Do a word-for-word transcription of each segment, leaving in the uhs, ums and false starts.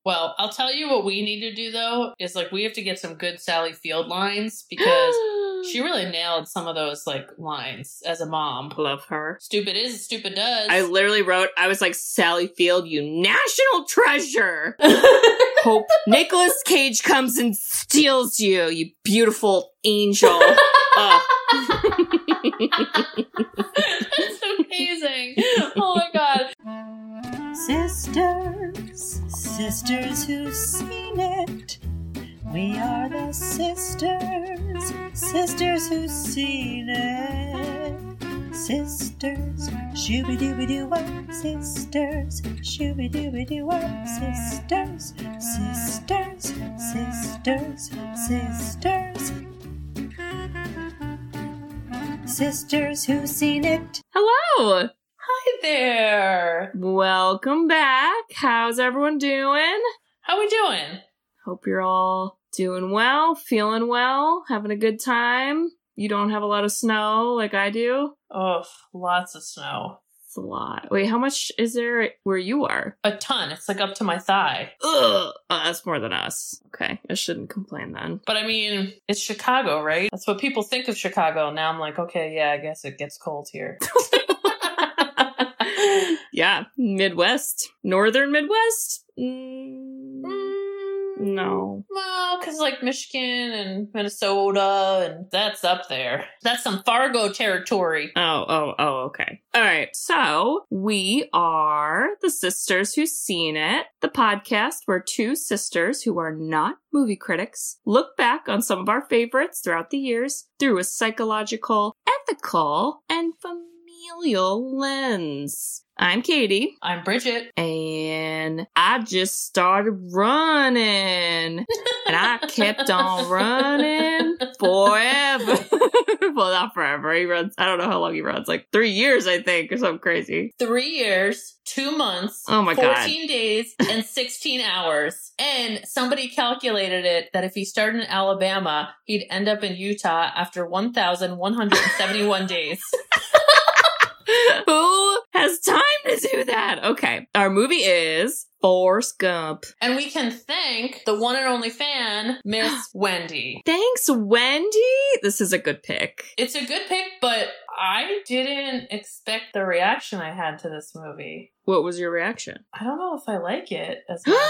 Well, I'll tell you what we need to do, though, is like we have to get some good Sally Field lines because she really nailed some of those like lines as a mom. Love her. Stupid is, stupid does. I literally wrote, I was like, Sally Field, you national treasure. Hope Nicolas Cage comes and steals you, you beautiful angel. Oh. That's amazing. Oh my God. Sisters, sisters who've seen it. We are the sisters, sisters who've seen it. Sisters, shooby-dooby-doo-wop, sisters, shooby-dooby-doo-wop, sisters, sisters, sisters, sisters. Sisters who've seen it. Hello. Hi there. Welcome back. How's everyone doing? How we doing? Hope you're all doing well, feeling well, having a good time. You don't have a lot of snow like I do. Oh, lots of snow. It's a lot. Wait, how much is there where you are? A ton. It's like up to my thigh. Ugh. Oh, that's more than us. Okay, I shouldn't complain then. But I mean, it's Chicago, right? That's what people think of Chicago. Now I'm like, okay, yeah, I guess it gets cold here. Yeah, Midwest. Northern Midwest? Mm, mm, no. Well, because like Michigan and Minnesota, and that's up there. That's some Fargo territory. Oh, oh, oh, okay. All right, so we are the Sisters Who've Seen It, the podcast where two sisters who are not movie critics look back on some of our favorites throughout the years through a psychological, ethical, and familial lens. I'm Katie. I'm Bridget. And I just started running. And I kept on running forever. Well, not forever. He runs, I don't know how long he runs. Like three years, I think, or something crazy. Three years, two months, oh my God, fourteen days, and sixteen hours. And somebody calculated it that if he started in Alabama, he'd end up in Utah after one thousand one hundred seventy-one days. Who has time to do that? Okay. Our movie is Forrest Gump. And we can thank the one and only fan, Miss Wendy. Thanks, Wendy. This is a good pick. It's a good pick, but I didn't expect the reaction I had to this movie. What was your reaction? I don't know if I like it as much.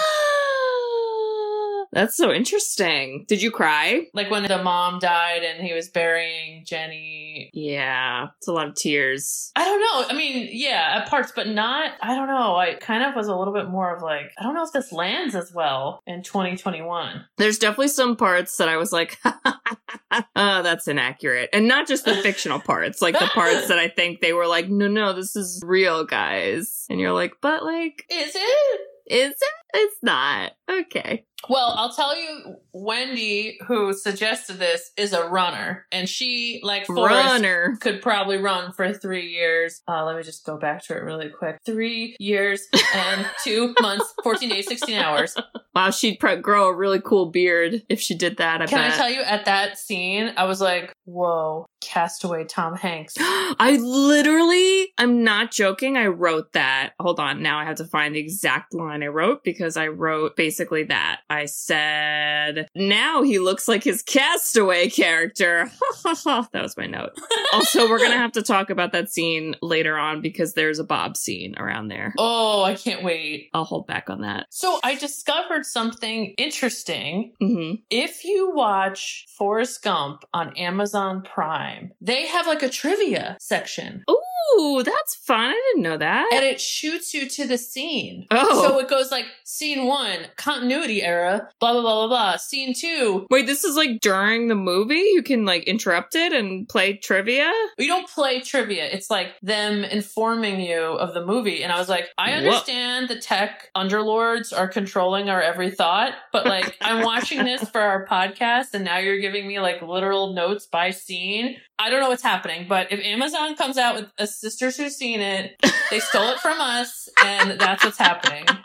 That's so interesting. Did you cry? Like when the mom died and he was burying Jenny. Yeah, it's a lot of tears. I don't know. I mean, yeah, at parts, but not, I don't know. I kind of was a little bit more of like, I don't know if this lands as well in twenty twenty-one. There's definitely some parts that I was like, oh, that's inaccurate. And not just the fictional parts, like the parts that I think they were like, no, no, this is real, guys. And you're like, but like, is it? Is it? It's not. Okay. Well, I'll tell you, Wendy, who suggested this, is a runner. And she, like Forrest, runner. could probably run for three years. Uh, let me just go back to it really quick. Three years and two months, fourteen days, sixteen hours. Wow, she'd pro- grow a really cool beard if she did that, I Can bet. I tell you, at that scene, I was like, whoa, Castaway Tom Hanks. I literally, I'm not joking, I wrote that. Hold on, now I have to find the exact line I wrote because I wrote basically that. I said, now he looks like his Castaway character. That was my note. Also, we're going to have to talk about that scene later on because there's a Bob scene around there. Oh, I can't wait. I'll hold back on that. So I discovered something interesting. Mm-hmm. If you watch Forrest Gump on Amazon Prime, they have like a trivia section. Ooh, that's fun. I didn't know that. And it shoots you to the scene. Oh. So it goes like, scene one, continuity era, blah, blah, blah, blah, blah. Scene two. Wait, this is like during the movie? You can like interrupt it and play trivia? You don't play trivia. It's like them informing you of the movie. And I was like, I understand Whoa. the tech underlords are controlling our every thought, but like, I'm watching this for our podcast and now you're giving me like literal notes by scene. I don't know what's happening, but if Amazon comes out with a Sisters Who've Seen It, they stole it from us and that's what's happening.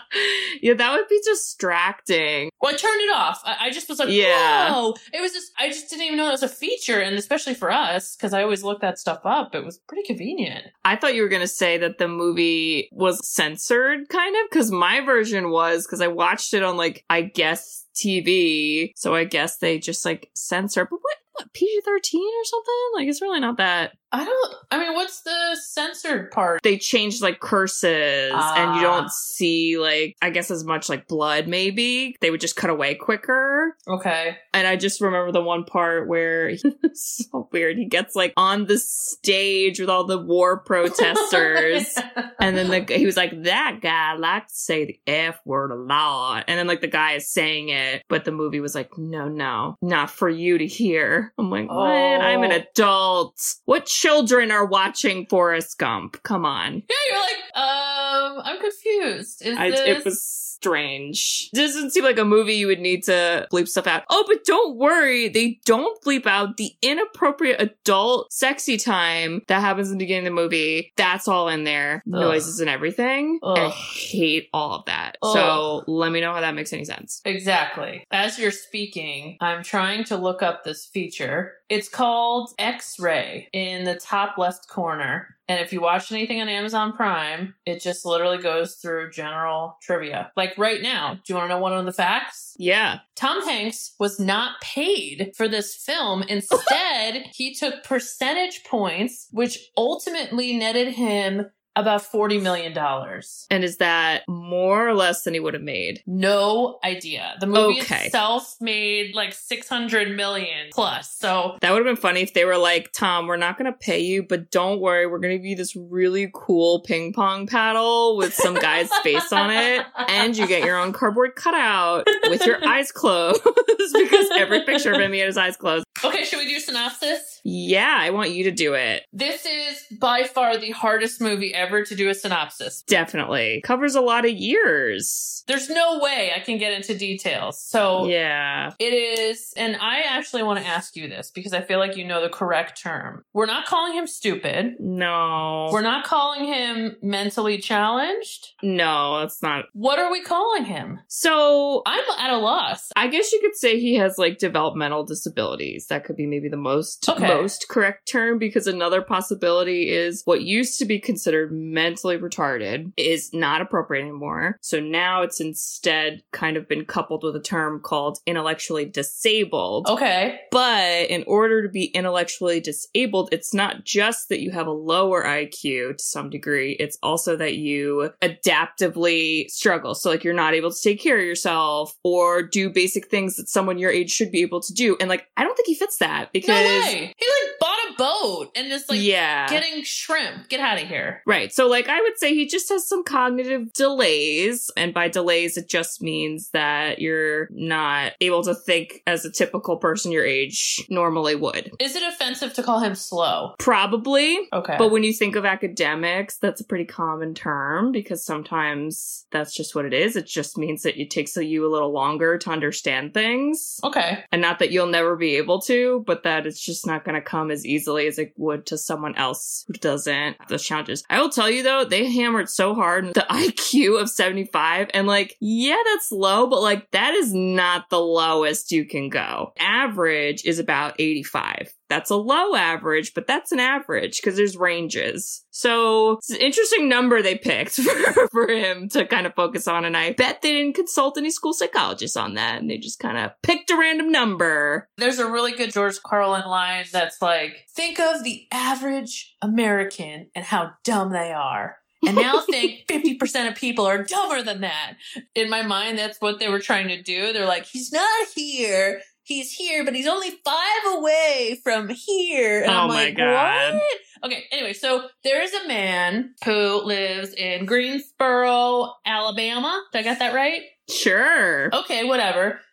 Yeah, that would be distracting. Well, I turned it off. I, I just was like, Yeah. whoa. It was just, I just didn't even know it was a feature. And especially for us, because I always look that stuff up, it was pretty convenient. I thought you were going to say that the movie was censored, kind of, because my version was, because I watched it on, like, I guess T V. So I guess they just, like, censor. But what? What, P G thirteen or something? Like, it's really not that. I don't, I mean, what's the censored part? They changed, like, curses, Ah. and you don't see, like, I guess as much, like, blood, maybe. They would just cut away quicker. Okay. And I just remember the one part where it's so weird. He gets, like, on the stage with all the war protesters. And then the, he was like, that guy liked to say the F word a lot. And then, like, the guy is saying it, but the movie was like, no, no, not for you to hear. I'm like, what? Oh. I'm an adult. What children are watching Forrest Gump? Come on. Yeah, you're like, um, I'm confused. Is I, this... It was strange. It doesn't seem like a movie you would need to bleep stuff out. Oh, but don't worry. They don't bleep out the inappropriate adult sexy time that happens in the beginning of the movie. That's all in there. Ugh. Noises and everything. Ugh. I hate all of that. Ugh. So let me know how that makes any sense. Exactly. As you're speaking, I'm trying to look up this feature. It's called X-Ray in the top left corner. And if you watch anything on Amazon Prime, it just literally goes through general trivia. Like right now, do you want to know one of the facts? Yeah. Tom Hanks was not paid for this film. Instead, he took percentage points, which ultimately netted him about forty million dollars. And is that more or less than he would have made? No idea. The movie Okay. itself made like six hundred million plus. So That would have been funny if they were like, Tom, we're not going to pay you, but don't worry, we're going to give you this really cool ping pong paddle with some guy's face on it, and you get your own cardboard cutout with your eyes closed, because every picture of him, he had his eyes closed. okay, should we do synopsis? Yeah, I want you to do it. This is by far the hardest movie ever to do a synopsis. Definitely. Covers a lot of years. There's no way I can get into details. So Yeah. it is, and I actually want to ask you this because I feel like you know the correct term. We're not calling him stupid. No. We're not calling him mentally challenged. No, that's not. What are we calling him? So I'm at a loss. I guess you could say he has like developmental disabilities. That could be maybe the most Okay. most correct term, because another possibility is what used to be considered mentally retarded is not appropriate anymore. So now it's instead kind of been coupled with a term called intellectually disabled. Okay. But in order to be intellectually disabled, it's not just that you have a lower I Q to some degree, it's also that you adaptively struggle. So like you're not able to take care of yourself or do basic things that someone your age should be able to do. And like, I don't think he fits that because... No way. He like bought a boat and is like yeah. getting shrimp. Get out of here. Right. So like I would say he just has some cognitive delays. And by delays, it just means that you're not able to think as a typical person your age normally would. Is it offensive to call him slow? Probably. Okay. But when you think of academics, that's a pretty common term because sometimes that's just what it is. It just means that it takes you a little longer to understand things. Okay. And not that you'll never be able to, but that it's just not going to come as easily as it would to someone else who doesn't have those challenges. I will tell you though, they hammered so hard with the I Q of seventy-five, and like, yeah, that's low, but like that is not the lowest you can go. Average is about eighty-five. That's a low average, but that's an average because there's ranges. So it's an interesting number they picked for, for him to kind of focus on. And I bet they didn't consult any school psychologists on that. And they just kind of picked a random number. There's a really good George Carlin line that's like, think of the average American and how dumb they are. And now think fifty percent of people are dumber than that. In my mind, that's what they were trying to do. They're like, he's not here. He's here, but he's only five away from here. And Oh I'm my like, God. what? Okay, anyway, so there is a man who lives in Greensboro, Alabama. Did I get that right? Sure. Okay, whatever.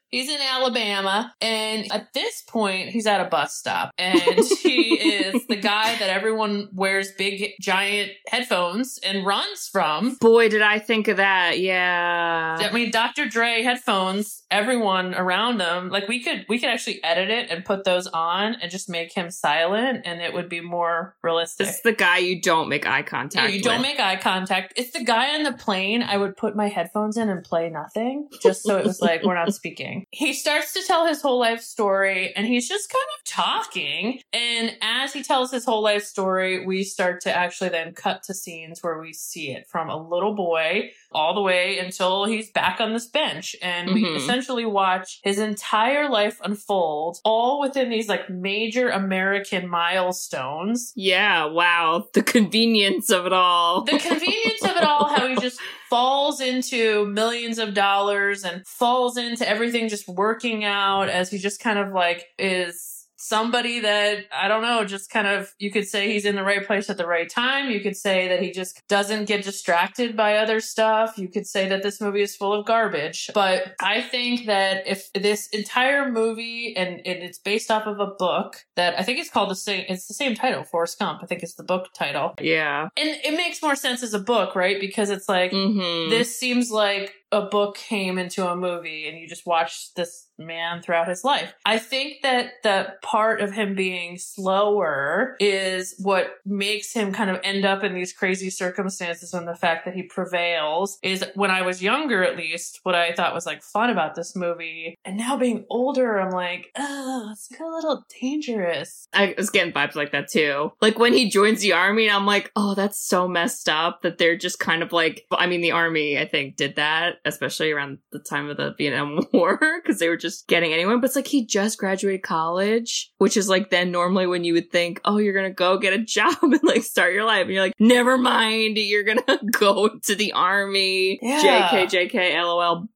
He's in Alabama, and at this point, he's at a bus stop, and he is the guy that everyone wears big, giant headphones and runs from. Boy, did I think of that. Yeah. I mean, Doctor Dre headphones, everyone around him, like we could, we could actually edit it and put those on and just make him silent, and it would be more realistic. It's the guy you don't make eye contact Yeah, you don't with. make eye contact. It's the guy on the plane. I would put my headphones in and play nothing, just so it was like, we're not speaking. He starts to tell his whole life story, and he's just kind of talking. And as he tells his whole life story, we start to actually then cut to scenes where we see it from a little boy all the way until he's back on this bench. And we Mhm. essentially watch his entire life unfold, all within these like major American milestones. Yeah, wow. The convenience of it all. The convenience of it all, how he just falls into millions of dollars and falls into everything just working out as he just kind of like is somebody that, I don't know, just kind of, you could say he's in the right place at the right time. You could say that he just doesn't get distracted by other stuff. You could say that this movie is full of garbage. But I think that if this entire movie, and, and it's based off of a book that I think it's called the same, it's the same title, Forrest Gump. I think it's the book title. Yeah. And it makes more sense as a book, right? Because it's like, Mm-hmm. this seems like a book came into a movie and you just watch this man throughout his life. I think that the part of him being slower is what makes him kind of end up in these crazy circumstances, and the fact that he prevails is, when I was younger at least, what I thought was like fun about this movie. And now being older, I'm like, oh, it's like a little dangerous. I was getting vibes like that too. Like when he joins the army, and I'm like, oh, that's so messed up that they're just kind of like, I mean, the army, I think, did that, especially around the time of the Vietnam War, because they were just getting anyone. But it's like he just graduated college, which is like then normally when you would think, oh, you're gonna go get a job and like start your life, and you're like, never mind, you're gonna go to the army. Yeah. J K, J K, lol,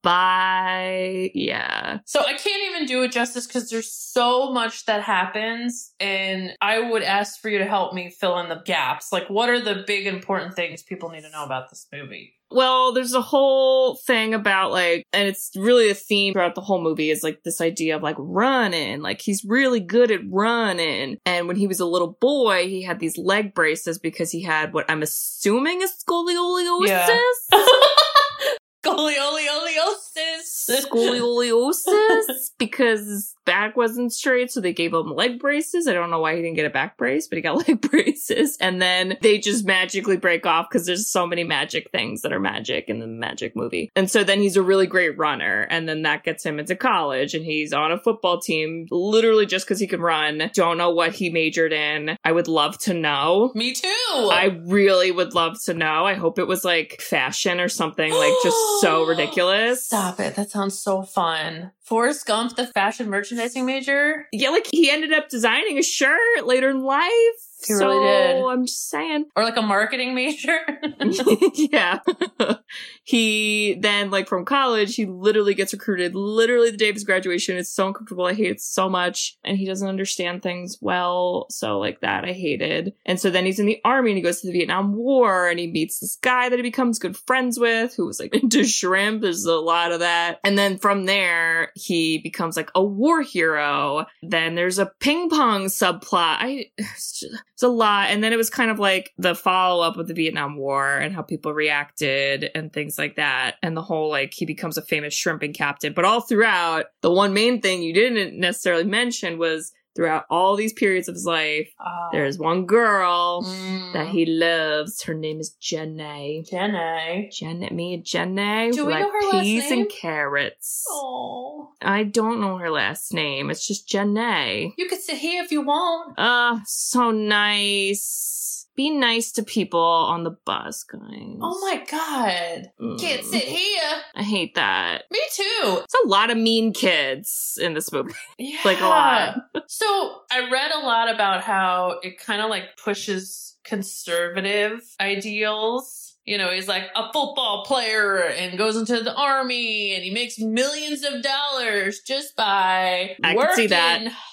bye. Yeah. So I can't even do it justice because there's so much that happens, and I would ask for you to help me fill in the gaps. Like, what are the big important things people need to know about this movie? Well, there's a whole thing about like, and it's really a theme throughout the whole movie, is like this idea of like running. Like he's really good at running. And when he was a little boy, he had these leg braces because he had what I'm assuming is scoliosis. Yeah. Scoliosis. Scoliosis, because his back wasn't straight, so they gave him leg braces. I don't know why he didn't get a back brace, but he got leg braces. And then they just magically break off because there's so many magic things that are magic in the magic movie. And so then he's a really great runner, and then that gets him into college, and he's on a football team literally just because he can run. Don't know what he majored in. I would love to know. Me too. I really would love to know. I hope it was like fashion or something, like just so ridiculous. Stop it. That sounds so fun. Forrest Gump, the fashion merchandising major? Yeah, like he ended up designing a shirt later in life. He so really did. I'm just saying. Or like a marketing major? Yeah. He then, like from college, he literally gets recruited literally the day of his graduation. It's so uncomfortable. I hate it so much. And he doesn't understand things well. So like that I hated. And so then he's in the army and he goes to the Vietnam War and he meets this guy that he becomes good friends with who was like into shrimp. There's a lot of that. And then from there, he becomes like a war hero. Then there's a ping pong subplot. I, it's, just, it's a lot. And then it was kind of like the follow up of the Vietnam War and how people reacted and things like that. And the whole, like, he becomes a famous shrimping captain. But all throughout, the one main thing you didn't necessarily mention was throughout all these periods of his life, Oh. there's one girl Mm. that he loves. Her name is Jenny. Jenny. Jenny, me and Jenny. Do we like know her last peas name? and carrots. Oh. I don't know her last name. It's just Jenny. You could sit here if you want. Uh, so nice. Be nice to people on the bus, guys. Oh my god. Mm. Can't sit here. I hate that. Me too. It's a lot of mean kids in this movie. Yeah. Like a lot. So I read a lot about how it kind of like pushes conservative ideals. You know, he's like a football player and goes into the army and he makes millions of dollars just by I working can see that.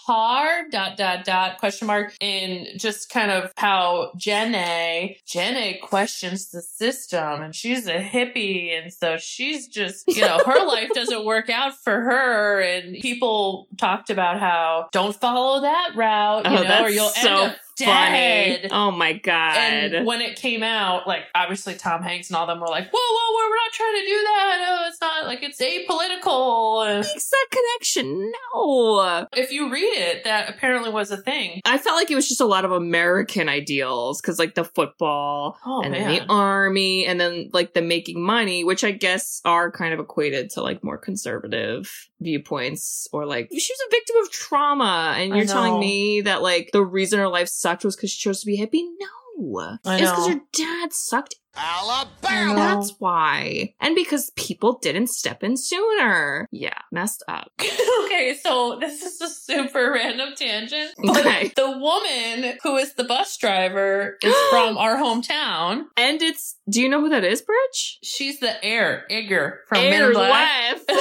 hard, dot, dot, dot, question mark, in just kind of how Jenna, Jenna questions the system, and she's a hippie, and so she's just, you know, her life doesn't work out for her, and people talked about how, don't follow that route, you oh, know, or you'll so end up dead. Funny. Oh my God. And when it came out, like, obviously Tom Hanks and all them were like, whoa, whoa, whoa, we're not trying to do that. Oh, it's not, like, it's apolitical. And makes that connection. No. if you read it, that apparently was a thing. I felt like it was just a lot of American ideals, because, like, the football Oh, and man. then the army and then, like, the making money, which I guess are kind of equated to, like, more conservative viewpoints, or, like, she was a victim of trauma, and I you're telling know. me that, like, the reason her life sucked was because she chose to be hippie? No. I It's because know. her dad sucked. Alabama. That's why. And because people didn't step in sooner. Yeah, messed up. Okay, so this is a super random tangent. But Okay. the woman who is the bus driver is from our hometown. And it's, do you know who that is, Bridge? She's the heir, Igor from Men in Air's Black. wife.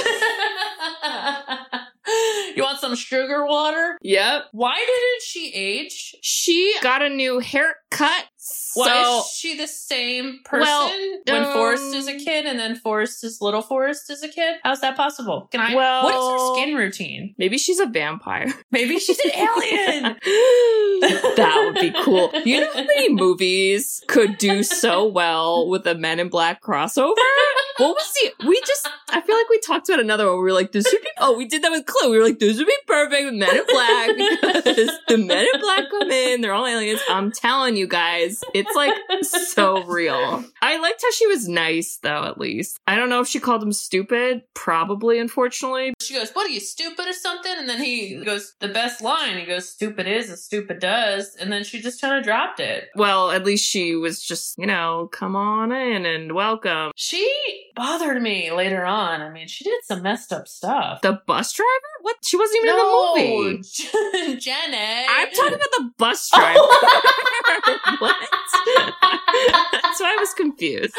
You want some sugar water? Yep. Why didn't she age? She got a new haircut. Why So, is she the same person Well, when um, Forrest is a kid and then Forrest is little Forrest is a kid? How's that possible? Can I? Well- what is her skin routine? maybe she's a vampire. Maybe she's an alien. That would be cool. You know how many movies could do so well with a Men in Black crossover? What was the, we just, I feel like we talked about another one. We were like, this would be, oh, we did that with Chloe. We were like, this would be perfect with Men in Black, because the Men in Black come in, they're all aliens. I'm telling you guys, it's like so real. I liked how she was nice, though, at least. I don't know if she called him stupid. Probably, unfortunately. She goes, what are you, stupid or something? And then he goes, the best line, he goes, stupid is as stupid does. And then she just kind of dropped it. Well, at least she was just, you know, come on in and welcome. She bothered me later on. I mean, she did some messed up stuff. The bus driver? What? She wasn't even in the movie. Jenna. I'm talking about the bus driver. What? That's why I was confused.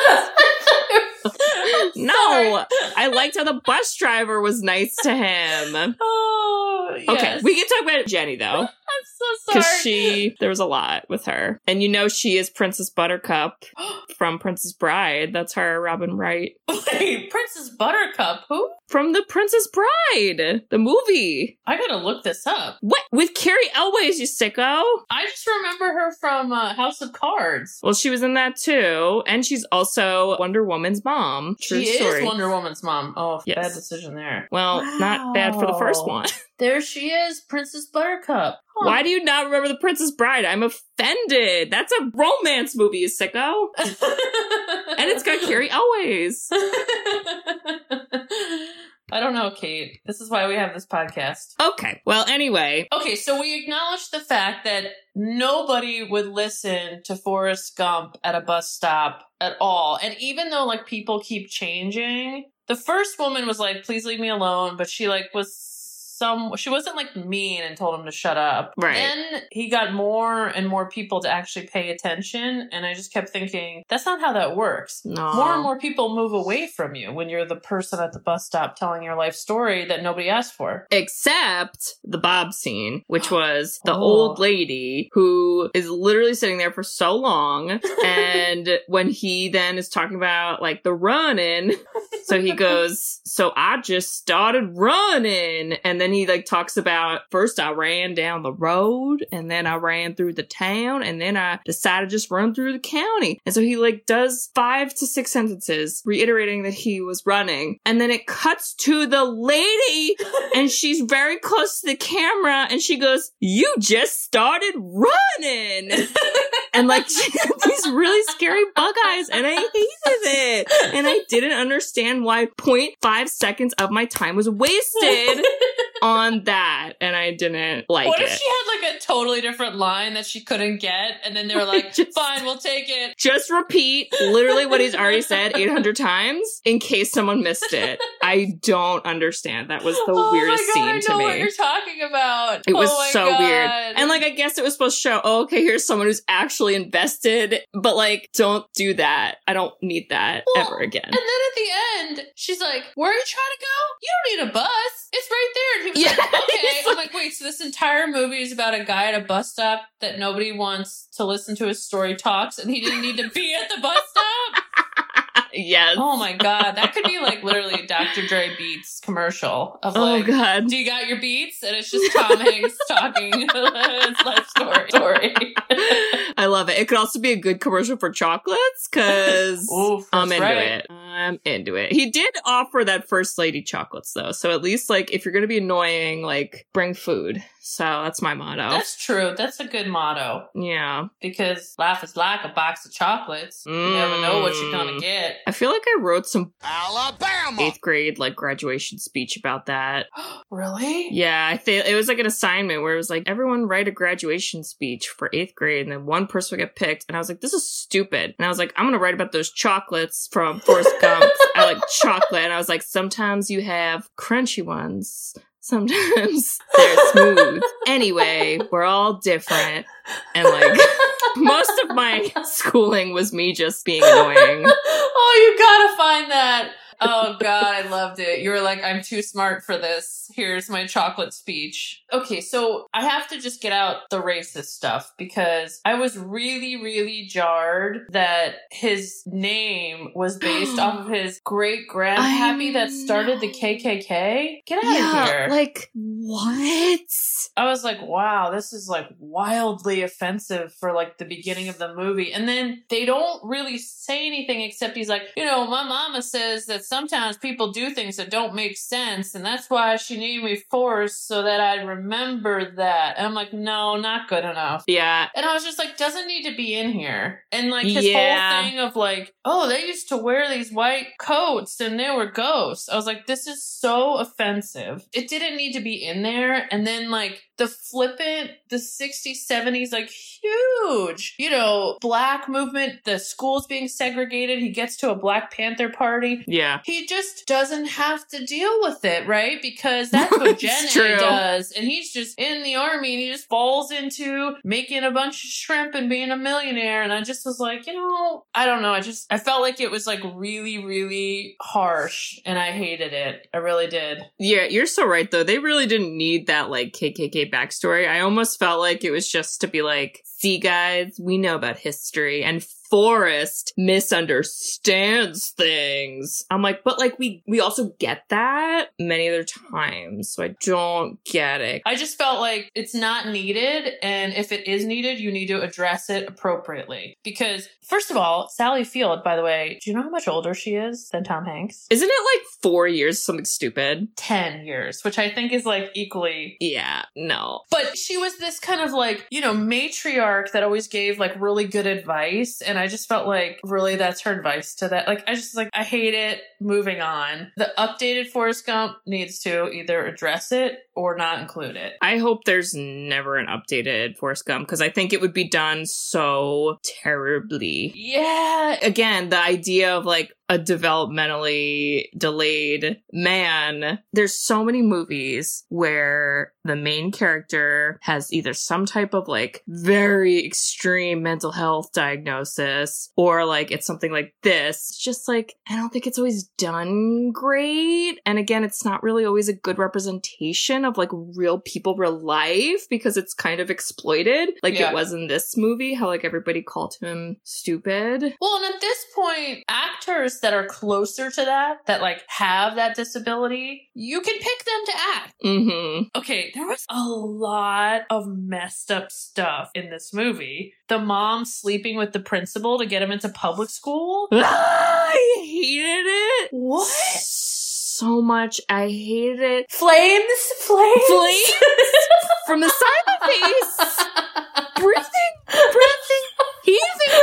No, I liked how the bus driver was nice to him. Oh, yes. Okay, we can talk about Jenny, though. I'm so Because sorry. she, there was a lot with her. And you know she is Princess Buttercup from Princess Bride. That's her, Robin Wright. Wait, Princess Buttercup, who? From the Princess Bride, the movie. I gotta look this up. What? With Carrie Elways, you sicko? I just remember her from uh, House of Cards. Well, she was in that too. And she's also Wonder Woman's mom. True she story. is Wonder Woman's mom. Oh, Yes. bad decision there. Well, not bad for the first Wow. one. There she is, Princess Buttercup. Huh. Why do you not remember The Princess Bride? I'm offended. That's a romance movie, you sicko. And it's got Carrie Elways. I don't know, Kate. This is why we have this podcast. Okay. Well, anyway. Okay, so we acknowledge the fact that nobody would listen to Forrest Gump at a bus stop at all. And even though, like, people keep changing, the first woman was like, please leave me alone. But she, like, was some, she wasn't, like, mean and told him to shut up. Right. Then he got more and more people to actually pay attention. And I just kept thinking, that's not how that works. No. More and more people move away from you when you're the person at the bus stop telling your life story that nobody asked for. Except the Bob scene, which was the Oh. old lady who is literally sitting there for so long. And when he then is talking about, like, the running, so he goes, so I just started running. And then he, like, talks about, first I ran down the road, and then I ran through the town, and then I decided to just run through the county. And so he, like, does five to six sentences reiterating that he was running. And then it cuts to the lady, and she's very close to the camera, and she goes, you just started running. And, like, she had these really scary bug eyes, and I hated it. And I didn't understand why zero point five seconds of my time was wasted on that, and I didn't like What it. if she had like a totally different line that she couldn't get, and then they were like, Just- fine, we'll take it. Just repeat literally what he's already said eight hundred times in case someone missed it. I don't understand. That was the oh weirdest my God, I scene to know me. what you're talking about. It was Oh my so God. weird. And, like, I guess it was supposed to show, oh, okay, here's someone who's actually invested, but, like, don't do that. I don't need that Well, ever again. And then at the end, she's like, where are you trying to go? You don't need a bus. It's right there. And he was Yeah, like, okay. he's I'm like, like, wait, so this entire movie is about a guy at a bus stop that nobody wants to listen to his story talks, and he didn't need to be at the bus stop? Yes. Oh my God. That could be like literally a Doctor Dre Beats commercial of like, oh God. do you got your beats? And it's just Tom Hanks talking his life story. story. I love it. It could also be a good commercial for chocolates because I'm into right. it. I'm into it. He did offer that First Lady chocolates though. So at least like if you're going to be annoying, like bring food. So that's my motto. That's true. That's a good motto. Yeah. Because life is like a box of chocolates. You Mm. never know what you're going to get. I feel like I wrote some Alabama eighth grade like graduation speech about that. Really? Yeah, I think it was like an assignment where it was like everyone write a graduation speech for eighth grade, and then one person would get picked. And I was like, this is stupid. And I was like, I'm gonna write about those chocolates from Forrest Gump. I like chocolate, and I was like, sometimes you have crunchy ones. Sometimes they're smooth. Anyway, we're all different. And like, most of my schooling was me just being annoying. Oh, you gotta find that. Oh God, I loved it. You were like, I'm too smart for this. Here's my chocolate speech. Okay, so I have to just get out the racist stuff because I was really, really jarred that his name was based off of his great grandpappy that started the K K K. Get out yeah, of here. Like, what? I was like, wow, this is like wildly offensive for like the beginning of the movie. And then they don't really say anything except he's like, you know, my mama says that sometimes people do things that don't make sense. And that's why she named me Forrest so that I'd remember that. And I'm like, no, not good enough. Yeah. And I was just like, doesn't need to be in here. And like his Yeah. whole thing of like, oh, they used to wear these white coats and they were ghosts. I was like, this is so offensive. It didn't need to be in there. And then like the flippant, the sixties, seventies, like huge, you know, black movement, the schools being segregated. He gets to a Black Panther party. Yeah. He just doesn't have to deal with it, right? Because that's what Gen It's A true. does. And he's just in the army and he just falls into making a bunch of shrimp and being a millionaire. And I just was like, you know, I don't know. I just, I felt like it was like really, really harsh and I hated it. I really did. Yeah, you're so right, though. They really didn't need that, like, K K K backstory. I almost felt like it was just to be like, see, guys, we know about history, and Forrest misunderstands things. I'm like, but like, we, we also get that many other times, so I don't get it. I just felt like it's not needed, and if it is needed, you need to address it appropriately. Because, first of all, Sally Field, by the way, do you know how much older she is than Tom Hanks? Isn't it like four years, something stupid? Ten years, which I think is like equally. Yeah, no. But she was this kind of like, you know, matriarch that always gave like really good advice. And I just felt like really that's her advice to that. Like, I just like, I hate it. Moving on. The updated Forrest Gump needs to either address it or not include it. I hope there's never an updated Forrest Gump because I think it would be done so terribly. Yeah. Again, the idea of like a developmentally delayed man. There's so many movies where the main character has either some type of like very extreme mental health diagnosis or like it's something like this. It's just like, I don't think it's always done great. And again, it's not really always a good representation of like real people, real life, because it's kind of exploited. Like Yeah. it was in this movie, how like everybody called him stupid. Well, and at this point, actors that are closer to that, that like have that disability, you can pick them to act. Mm-hmm. Okay, there was a lot of messed up stuff in this movie. The mom sleeping with the principal to get him into public school. I hated it. What? So much. I hated it. Flames, flames, Flames from the side of the face. Breathing, breathing, heaving.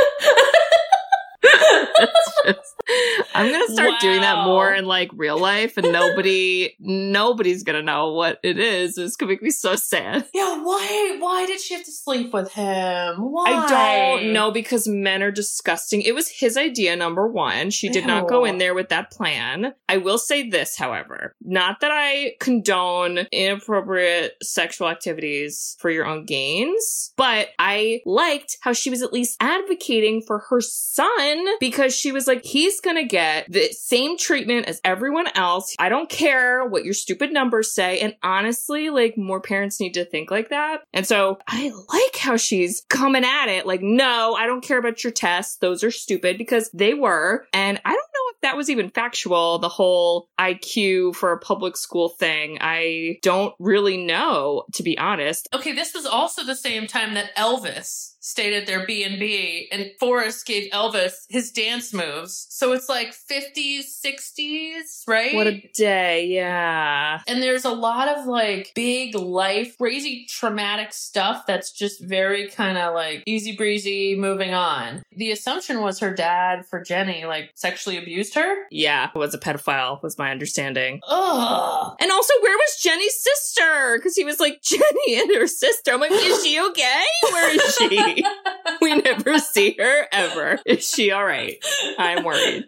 It's just, I'm gonna start Wow. doing that more in like real life, and nobody, nobody's gonna know what it is. It's gonna make me so sad. Yeah, why? Why did she have to sleep with him? Why? I don't know because men are disgusting. It was his idea, number one. She did not go Ew. in there with that plan. I will say this, however, not that I condone inappropriate sexual activities for your own gains, but I liked how she was at least advocating for her son because she was like, he's gonna get get the same treatment as everyone else. I don't care what your stupid numbers say. And honestly, like, more parents need to think like that. And so I like how she's coming at it like, no, I don't care about your tests. Those are stupid, because they were. And I don't know if that was even factual, the whole I Q for a public school thing. I don't really know, to be honest. Okay, this was also the same time that Elvis stayed at their B and B, and Forrest gave Elvis his dance moves. So it's like fifties, sixties, right? What a day, yeah. And there's a lot of like big life, crazy traumatic stuff that's just very kind of like easy breezy, moving on. The assumption was her dad, for Jenny, like sexually abused her. Yeah, was a pedophile, was my understanding. Ugh. And also, where was Jenny's sister? Because he was like, Jenny and her sister. I'm like, is she okay? Where is she? We never see her ever. Is she all right? I'm worried.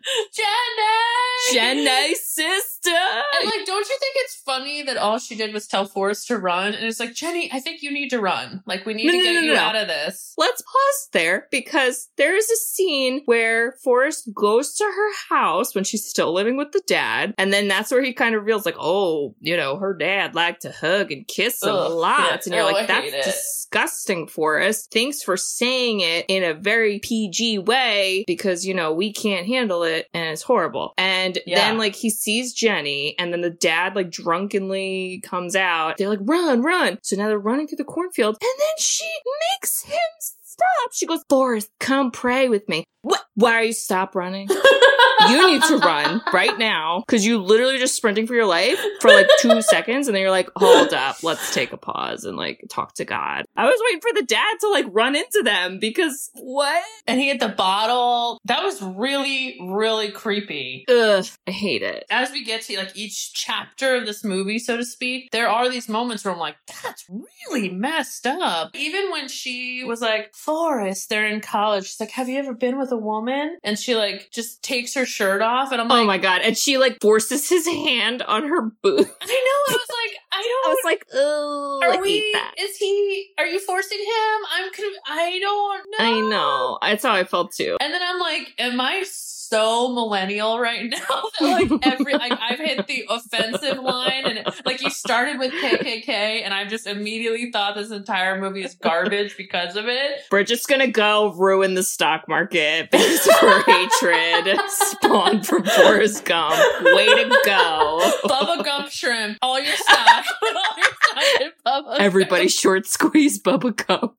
Jenny! Jenny's sister! And like, don't you think it's funny that all she did was tell Forrest to run? And it's like, Jenny, I think you need to run. Like, we need no, to no, get no, you no. out of this. Let's pause there, because there is a scene where Forrest goes to her house when she's still living with the dad. And then that's where he kind of reveals like, oh, you know, her dad liked to hug and kiss him Ugh, lots. yeah. And you're Oh, like, I that's hate it. disgusting, Forrest. Thanks for saying it in a very P G way, because, you know, we can't handle it and it's horrible. And Yeah. then like he sees Jenny, and then the dad like drunkenly comes out. They're like, run, run. So now they're running through the cornfield, and then she makes him stop. She goes, Forrest, come pray with me. What? Why are you stop running? You need to run right now, because you literally just sprinting for your life for like two seconds, and then you're like, hold up, let's take a pause and like talk to God. I was waiting for the dad to like run into them, because what? And he had the bottle. That was really, really creepy. Ugh, I hate it. As we get to like each chapter of this movie, so to speak, there are these moments where I'm like, that's really messed up. Even when she was like, Forrest, they're in college. She's like, have you ever been with a woman? And she like just takes her shirt off, and I'm like, Oh my God. And she like forces his hand on her boob. I know. I was like, I don't. I was like, oh, Are I we? hate that. Is he? Are you forcing him? I'm. Conf- I don't know. I know. That's how I felt too. And then I'm like, am I so millennial right now that like every like I've hit the offensive line, and like you started with K K K, and I've just immediately thought this entire movie is garbage because of it. We're just gonna go ruin the stock market because of her hatred spawned from Forrest Gump. Way to go. Bubba Gump shrimp, all your stock, all your stock in Bubba Everybody Gump. short squeeze Bubba Gump.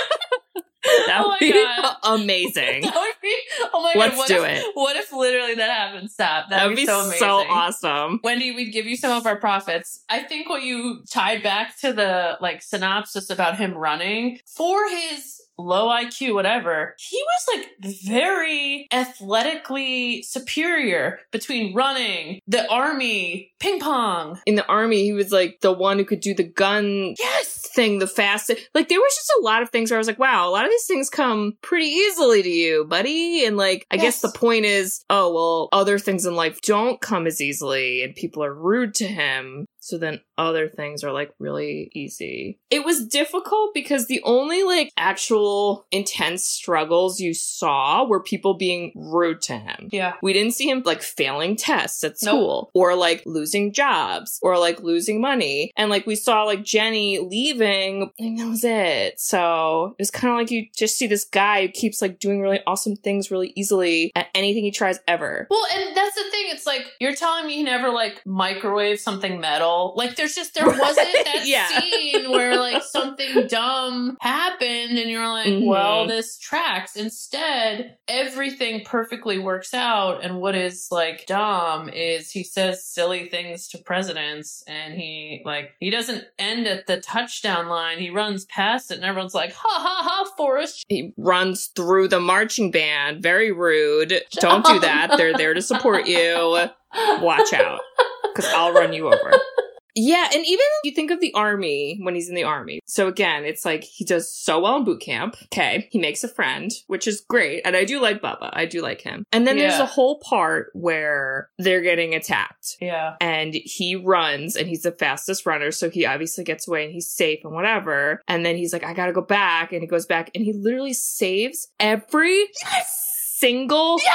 That Oh would my be God. amazing. That would be, oh my Let's god! What do if, it. What if literally that happened? Stop. That'd That would be, be so amazing. so awesome. Wendy, we'd give you some of our profits. I think what you tied back to the like synopsis about him running for his low I Q, whatever, he was like very athletically superior between running, the army, ping pong. In the army, he was like the one who could do the gun Yes. thing the fastest. Like there was just a lot of things where I was like, wow, a lot of these things come pretty easily to you, buddy. And like, I Yes. guess the point is, oh, well, other things in life don't come as easily and people are rude to him. So then other things are like really easy. It was difficult because the only like actual intense struggles you saw were people being rude to him. Yeah. We didn't see him like failing tests at Nope. school or like losing jobs or like losing money. And like we saw like Jenny leaving and that was it. So it was kind of like you just see this guy who keeps like doing really awesome things really easily at anything he tries ever. Well, and that's the thing. It's like, you're telling me he never like microwaved something metal. Like there's just, there wasn't that Yeah. scene where like something dumb happened and you're like, Mhm. well, this tracks. Instead, everything perfectly works out. And what is like dumb is he says silly things to presidents and he like, he doesn't end at the touchdown line. He runs past it and everyone's like, ha ha ha, Forrest. He runs through the marching band. Very rude. Don't do that. They're there to support you. Watch out, because I'll run you over. Yeah, and even you think of the army when he's in the army. So again, it's like he does so well in boot camp. Okay, he makes a friend, which is great. And I do like Bubba. I do like him. And then there's Yeah. a whole part where they're getting attacked. Yeah. And he runs and he's the fastest runner. So he obviously gets away and he's safe and whatever. And then he's like, I gotta go back. And he goes back and he literally saves every Yes! single Yes!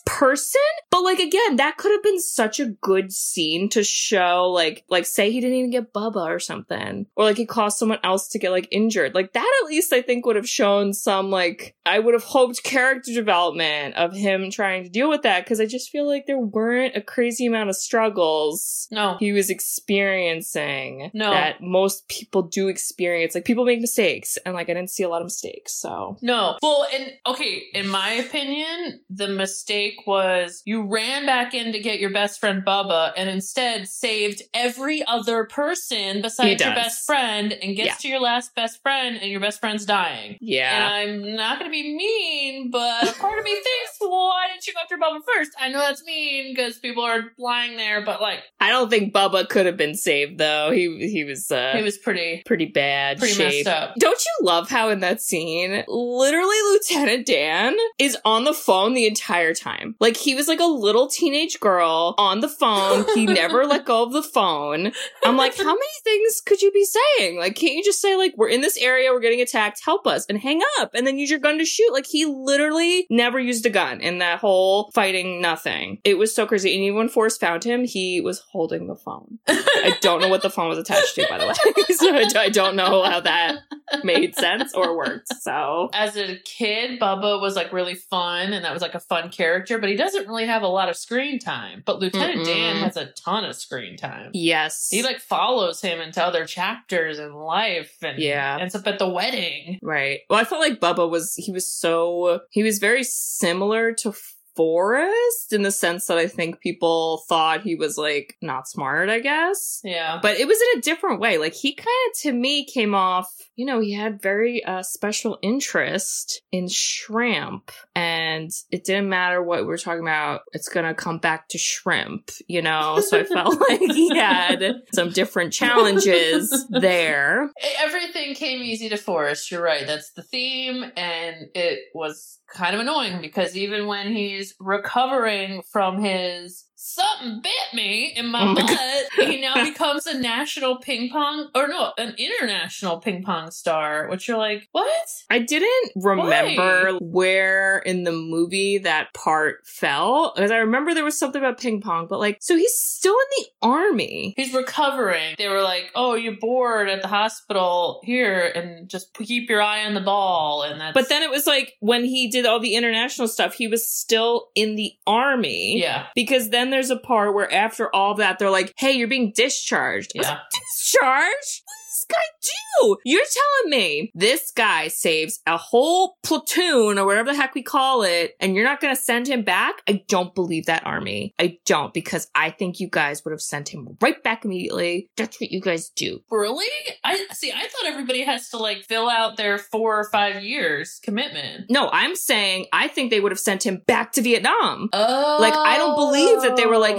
person. But like, again, that could have been such a good scene to show, like, like say he didn't even get Bubba or something. Or like he caused someone else to get like injured. Like that at least I think would have shown some, like, I would have hoped character development of him trying to deal with that. Cause I just feel like there weren't a crazy amount of struggles no. he was experiencing no. that most people do experience. Like people make mistakes and like I didn't see a lot of mistakes. So no. Well, and okay, in my opinion, the mistake was you ran back in to get your best friend Bubba and instead saved every other person besides your best friend and gets yeah. to your last best friend and your best friend's dying. Yeah. And I'm not going to be mean, but a part of me thinks, why didn't you go after Bubba first? I know that's mean because people are lying there, but like... I don't think Bubba could have been saved, though. He he was... Uh, he was pretty... Pretty bad Pretty shape. messed up. Don't you love how in that scene, literally Lieutenant Dan is on the phone the entire time? Like, he was like a little teenage girl on the phone. He never let go of the phone. I'm like, how many things could you be saying? Like, can't you just say, like, we're in this area, we're getting attacked, help us, and hang up, and then use your gun to shoot? Like, he literally never used a gun in that whole fighting nothing. It was so crazy. And even when Forrest found him, he was holding the phone. I don't know what the phone was attached to, by the way. So I don't know how that made sense or worked. So as a kid, Bubba was like really fun, and that was like a fun character, but he doesn't really have a lot of screen time. But Lieutenant Mm-mm. Dan has a ton of screen time. Yes. He like follows him into other chapters in life and yeah. ends up at the wedding. Right. Well, I felt like Bubba was, he was so, he was very similar to Forrest in the sense that I think people thought he was like not smart, I guess. Yeah. But it was in a different way. Like he kind of to me came off, you know, he had very uh, special interest in shrimp, and it didn't matter what we were talking about. It's going to come back to shrimp, you know? So I felt like he had some different challenges there. Everything came easy to Forrest. You're right. That's the theme. And it was kind of annoying because even when he's recovering from his something bit me in my oh my butt, he now becomes a national ping pong, or no, an international ping pong star, which you're like, what? I didn't remember Why? where in the movie that part fell, because I remember there was something about ping pong, but like, so he's still in the army. He's recovering. They were like, oh, you're bored at the hospital here, and just keep your eye on the ball, and that's... But then it was like, when he did all the international stuff, he was still in the army. Yeah. Because then there's a part where after all that, they're like, hey, you're being discharged. Yeah. Like, discharged? What does this guy do? You're telling me this guy saves a whole platoon or whatever the heck we call it, and you're not going to send him back? I don't believe that, Army. I don't, because I think you guys would have sent him right back immediately. That's what you guys do. Really? I see. I thought everybody has to like fill out their four or five years commitment. No, I'm saying I think they would have sent him back to Vietnam. Oh. Like, I don't believe that they were like,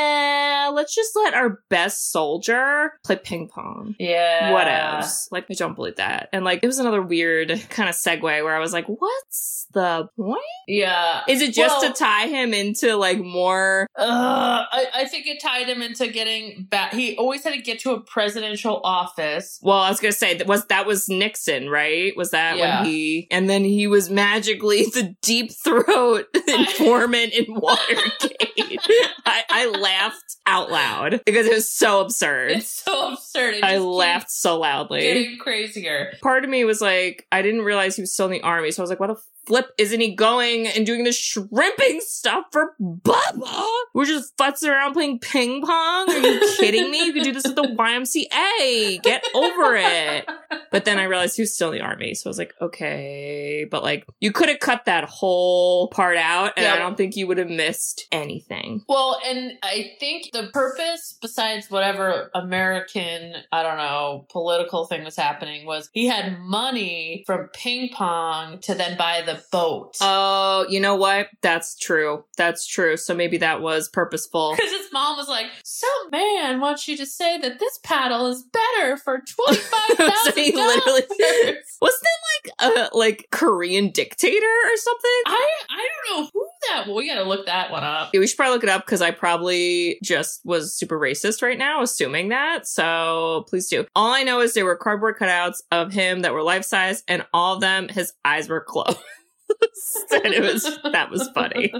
nah, let's just let our best soldier play ping pong. Yeah. What else? Like, I don't believe that. And like, it was another weird kind of segue where I was like, what's the point? Yeah. Is it just well, to tie him into like more? Uh, I, I think it tied him into getting back. He always had to get to a presidential office. Well, I was going to say that was, that was Nixon, right? Was that yeah. when he, and then he was magically the deep throat informant in Watergate. I, I laughed out loud because it was so absurd. It's so absurd. It I laughed so loudly. Getting crazier. Part of me was like, I didn't realize he was still in the army. So I was like, what the flip isn't he going and doing this shrimping stuff for Bubba? We're just futzing around playing ping pong? Are you kidding me? You could do this at the Y M C A. Get over it. But then I realized he was still in the army. So I was like, okay. But like, you could have cut that whole part out, and yep. I don't think you would have missed anything. Well, and I think the purpose, besides whatever American, I don't know, political thing was happening, was he had money from ping pong to then buy the boat. Oh, you know what? That's true. That's true. So maybe that was purposeful. Because his mom was like, some man wants you to say that this paddle is better for twenty-five thousand dollars. So literally, wasn't that like a like Korean dictator or something? I I don't know who that was. We gotta look that one up. Yeah, we should probably look it up because I probably just was super racist right now, assuming that. So please do. All I know is there were cardboard cutouts of him that were life size, and all of them, his eyes were closed. And it was, that was funny.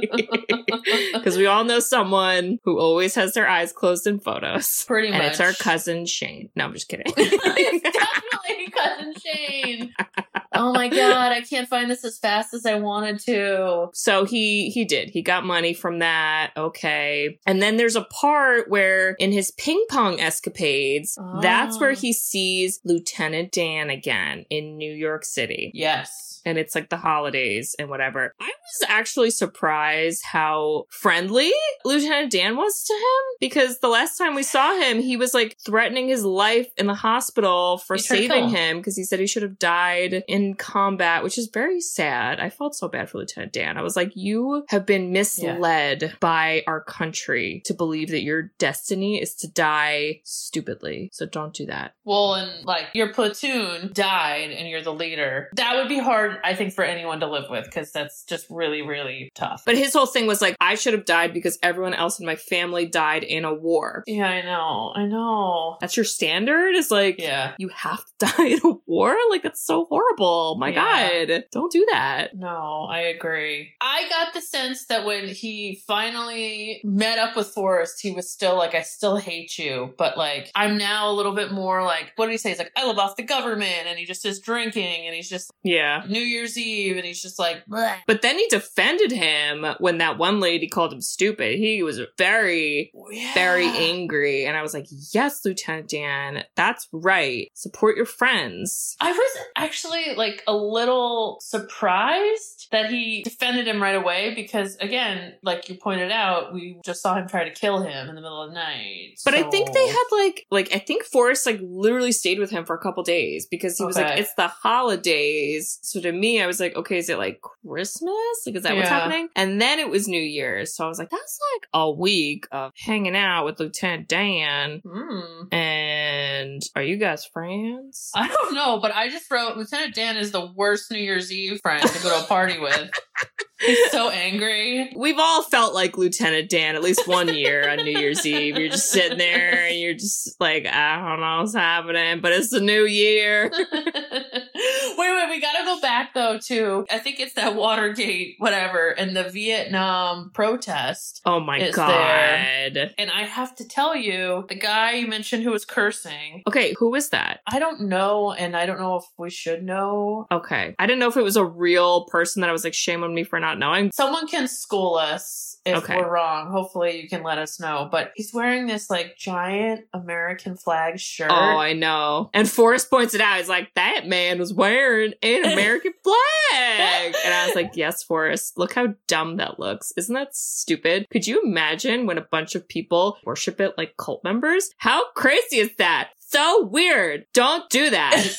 Because we all know someone who always has their eyes closed in photos. Pretty and much. And it's our cousin Shane. No, I'm just kidding. It's definitely cousin Shane. Oh my God, I can't find this as fast as I wanted to. So he he did. He got money from that. Okay. And then there's a part where in his ping pong escapades, Oh. that's where he sees Lieutenant Dan again in New York City. Yes. And it's like the holidays and whatever. I was actually surprised how friendly Lieutenant Dan was to him, because the last time we saw him, he was like threatening his life in the hospital for He tried to kill saving him. him because he said he should have died in combat, which is very sad. I felt so bad for Lieutenant Dan. I was like, you have been misled by our country to believe that your destiny is to die stupidly. So don't do that. Well, and like your platoon died and you're the leader. That would be hard, I think, for anyone to live with, because that's just really, really tough. But his whole thing was like, I should have died because everyone else in my family died in a war. Yeah, I know. I know. That's your standard? Is like, Yeah. you have to die in a war? Like, that's so horrible. My Yeah. God. Don't do that. No, I agree. I got the sense that when he finally met up with Forrest, he was still like, I still hate you. But like, I'm now a little bit more like, what did he say? He's like, I live off the government. And he just is drinking. And he's just Yeah. New Year's Eve. And he's just like, bleh. But then he defended him when that one lady called him stupid. He was very, Yeah. very angry. And I was like, yes, Lieutenant Dan, that's right. Support your friends. I was actually like a little surprised that he defended him right away because, again, like you pointed out, we just saw him try to kill him in the middle of the night. But I So- think they had like, like, I think Forrest like literally stayed with him for a couple days because he was like, Okay. it's the holidays. So to me, I was like, okay, is it like Christmas? Like, is that what's Yeah. happening? And then it was New Year's. So I was like, that's like a week of hanging out with Lieutenant Dan. Hmm. And are you guys friends? I don't know, but I just wrote Lieutenant Dan is the worst New Year's Eve friend to go to a party with. He's so angry. We've all felt like Lieutenant Dan at least one year on New Year's Eve. You're just sitting there and you're just like, I don't know what's happening, but it's the new year. Wait, wait, we gotta go back though to, I think it's that Watergate, whatever, and the Vietnam protest. Oh my Is God. there. And I have to tell you, the guy you mentioned who was cursing, Okay, who was that? I don't know, and I don't know if we should know. Okay. I didn't know if it was a real person that I was like, shame on me for not knowing. Someone can school us if Okay. we're wrong. Hopefully you can let us know. But he's wearing this like giant American flag shirt. Oh, I know. And Forrest points it out. He's like, that man was wearing an American flag. And I was like, yes, Forrest, look how dumb that looks. Isn't that stupid? Could you imagine when a bunch of people worship it like cult members? How crazy is that? So weird. Don't do that.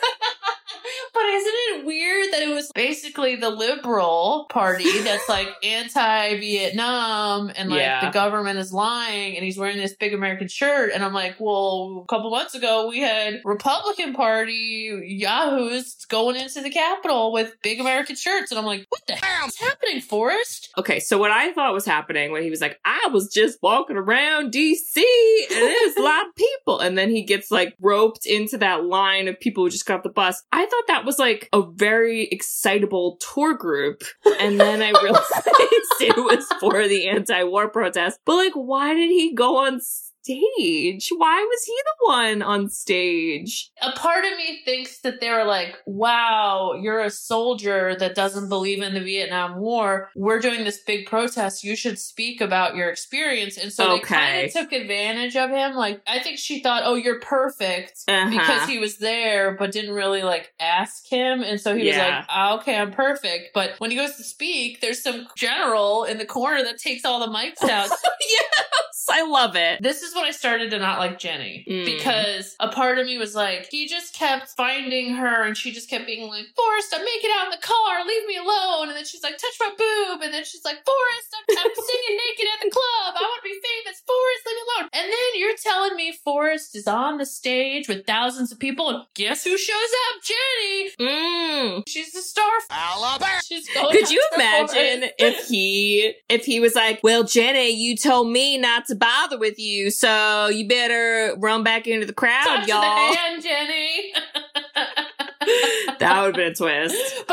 But isn't it weird that it was basically the liberal party that's like anti-Vietnam and like Yeah. the government is lying and he's wearing this big American shirt and I'm like, well, a couple months ago we had Republican Party yahoos going into the Capitol with big American shirts and I'm like, what the hell is happening, Forrest? Okay, so what I thought was happening when he was like, I was just walking around D C and there's a lot of people. And then he gets like roped into that line of people who just got off the bus. I thought that was like a very excitable tour group. And then I realized it was for the anti-war protest. But like, why did he go on stage? Why was he the one on stage? A part of me thinks that they were like, wow, you're a soldier that doesn't believe in the Vietnam War. We're doing this big protest. You should speak about your experience. And so they Okay. kind of took advantage of him. Like, I think she thought, oh, you're perfect Uh-huh. because he was there, but didn't really like ask him. And so he was Yeah. like, oh, okay, I'm perfect. But when he goes to speak, there's some general in the corner that takes all the mics out. Yes, I love it. This is when I started to not like Jenny Mm. because a part of me was like, he just kept finding her and she just kept being like, Forrest, I'm making out in the car, leave me alone. And then she's like, touch my boob. And then she's like, Forrest, I'm, I'm singing naked at the club. I want to be famous. Forrest, leave me alone. And then you're telling me Forrest is on the stage with thousands of people and guess who shows up? Jenny. Mm. She's the star. Alabama. She's going Could you after imagine Forrest. if he if he was like, well, Jenny, you told me not to bother with you, so you better run back into the crowd, Touch y'all. the hand, Jenny. That would have been a twist. But then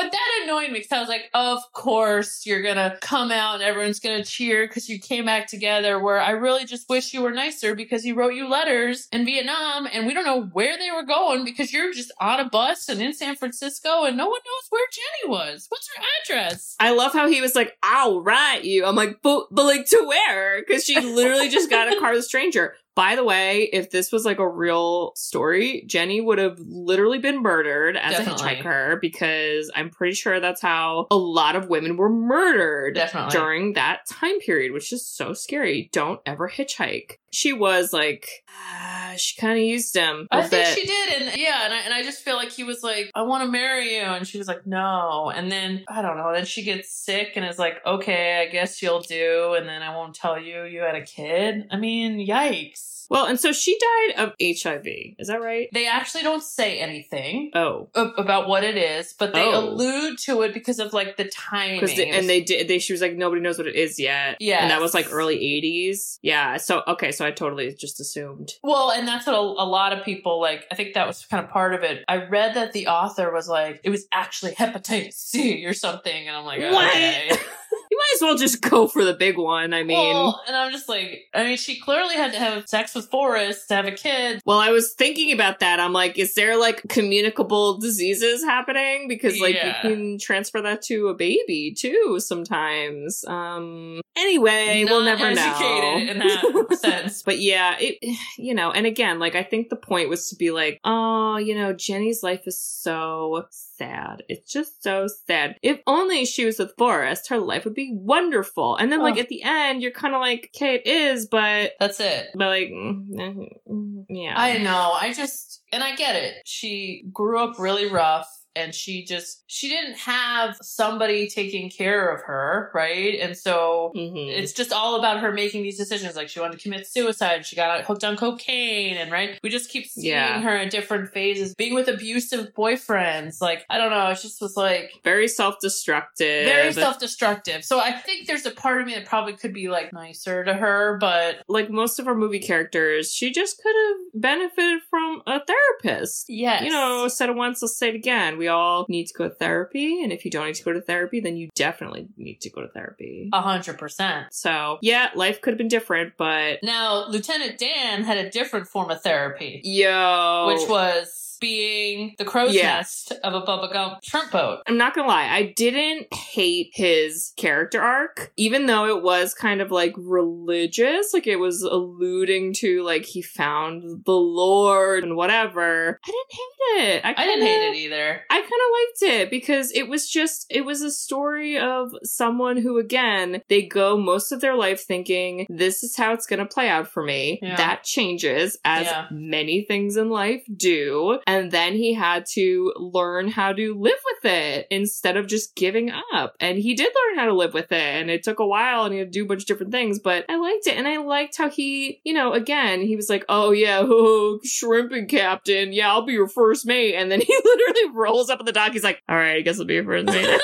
annoyed me because I was like, of course you're going to come out and everyone's going to cheer because you came back together, where I really just wish you were nicer because he wrote you letters in Vietnam and we don't know where they were going because you're just on a bus and in San Francisco and no one knows where Jenny was. What's her address? I love how he was like, I'll write you. I'm like, but, but like to where? Because she literally just got a car with a stranger. By the way, if this was like a real story, Jenny would have literally been murdered as Definitely. a hitchhiker, because I'm pretty sure that's how a lot of women were murdered Definitely. during that time period, which is so scary. Don't ever hitchhike. She was like, ah, she kind of used him. a I think bit. she did. And yeah, and I, and I just feel like he was like, I want to marry you. And she was like, no. And then, I don't know, then she gets sick and is like, okay, I guess you'll do. And then I won't tell you you had a kid. I mean, yikes. Well, and so she died of H I V. Is that right? They actually don't say anything Oh. ab- about what it is, but they Oh. allude to it because of like the timing. Because It was- and they did. They she was like, nobody knows what it is yet. Yes. and that was like early eighties. Yeah. So okay, so I totally just assumed. Well, and that's what a, a lot of people like. I think that was kind of part of it. I read that the author was like, it was actually hepatitis C or something, and I'm like, What? okay. You might as well just go for the big one. I mean, well, Well, and I'm just like, I mean, she clearly had to have sex with Forrest to have a kid. I was thinking about that. I'm like, is there like communicable diseases happening? Because like Yeah. you can transfer that to a baby too sometimes. Um. Anyway, we'll Not never know. educated in that sense. But yeah, it, you know, and again, like, I think the point was to be like, oh, you know, Jenny's life is so sad. It's just so sad. If only she was with Forrest, her life would be wonderful. And then, like, Oh. at the end, you're kind of like, okay, it is, but, That's it. but like, mm, mm, yeah. I know. I just, and I get it. She grew up really rough. And she just, she didn't have somebody taking care of her, right? And so Mhm. it's just all about her making these decisions. Like she wanted to commit suicide. She got hooked on cocaine. And right, we just keep seeing Yeah. her in different phases, being with abusive boyfriends. Like, I don't know. It just was like very self-destructive. very self-destructive. So I think there's a part of me that probably could be like nicer to her, but Like most of our movie characters, she just could have benefited from a therapist. yes. You know, said it once, let's say it again. We all need to go to therapy. And if you don't need to go to therapy, then you definitely need to go to therapy. a hundred percent. So, yeah, life could have been different, but Now, Lieutenant Dan had a different form of therapy, yo. which was being the crow's Yeah. nest of a Bubba Gump shrimp boat. I'm not gonna lie, I didn't hate his character arc, even though it was kind of like religious, like it was alluding to like he found the Lord and whatever. I didn't hate it. I, I kinda, didn't hate it either. I kind of liked it because it was just, it was a story of someone who, again, they go most of their life thinking, this is how it's gonna play out for me. Yeah. That changes, as Yeah. many things in life do. And then he had to learn how to live with it instead of just giving up. And he did learn how to live with it. And it took a while and he had to do a bunch of different things, but I liked it. And I liked how he, you know, again, he was like, oh yeah, oh, shrimping captain. Yeah, I'll be your first mate. And then he literally rolls up at the dock. He's like, all right, I guess I'll be your first mate.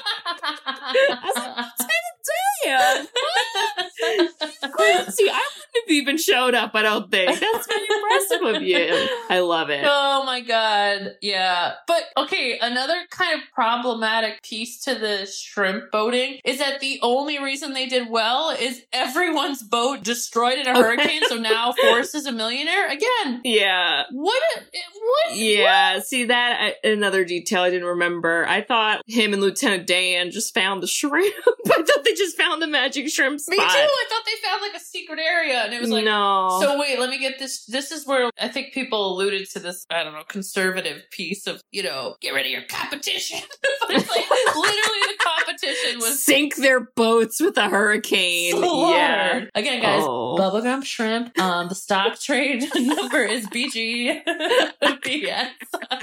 Yeah. Clancy, I wouldn't have even showed up, I don't think. That's very impressive of you. I love it. Oh my god. Yeah. But okay, another kind of problematic piece to the shrimp boating is that the only reason they did well is everyone's boat destroyed in a hurricane, so now Forrest is a millionaire again. Yeah. What? A, what? Yeah, see that I, another detail I didn't remember. I thought him and Lieutenant Dan just found the shrimp. I thought they just found the magic shrimp spot. Me too. I thought they found like a secret area, and it was like, no. so wait, let me get this. This is where I think people alluded to this, I don't know, conservative piece of, you know, get rid of your competition. But it's like literally the competition was sink their boats with a hurricane. slaughtered. Yeah. Again, guys, Oh. Bubblegum Shrimp. Um, the stock trade number is B G B S.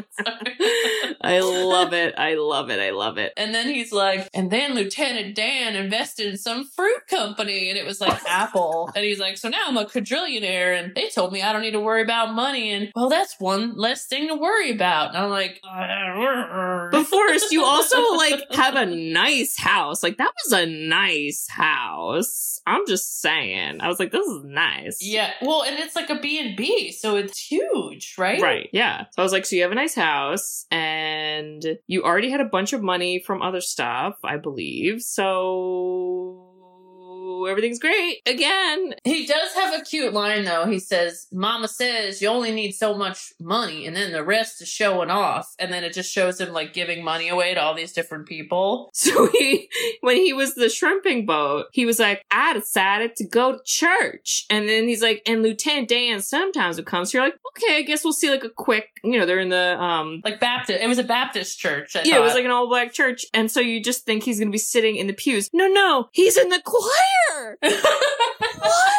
I love it. I love it. I love it. And then he's like, and then Lieutenant Dan invested in some fruit company, and it was like Apple. And he's like, so now I'm a quadrillionaire, and they told me I don't need to worry about money, and well, that's one less thing to worry about. And I'm like, But Forrest, you also like have a nice house. Like that was a nice house. I'm just saying. I was like, this is nice. yeah, well, and it's like a B and B, so it's huge, right? Right. Yeah. So I was like, so you have a nice house and and you already had a bunch of money from other stuff, I believe. So everything's great again. He does have a cute line, though. He says, Mama says you only need so much money, and then the rest is showing off. And then it just shows him, like, giving money away to all these different people. So he, when he was the shrimping boat, he was like, I decided to go to church. And then he's like, and Lieutenant Dan sometimes would come. So you're like, okay, I guess we'll see, like, a quick, you know, they're in the, um... Like Baptist. It was a Baptist church, I Yeah, thought. it was like an all-black church. And so you just think he's going to be sitting in the pews. No, no, he's in the choir! What?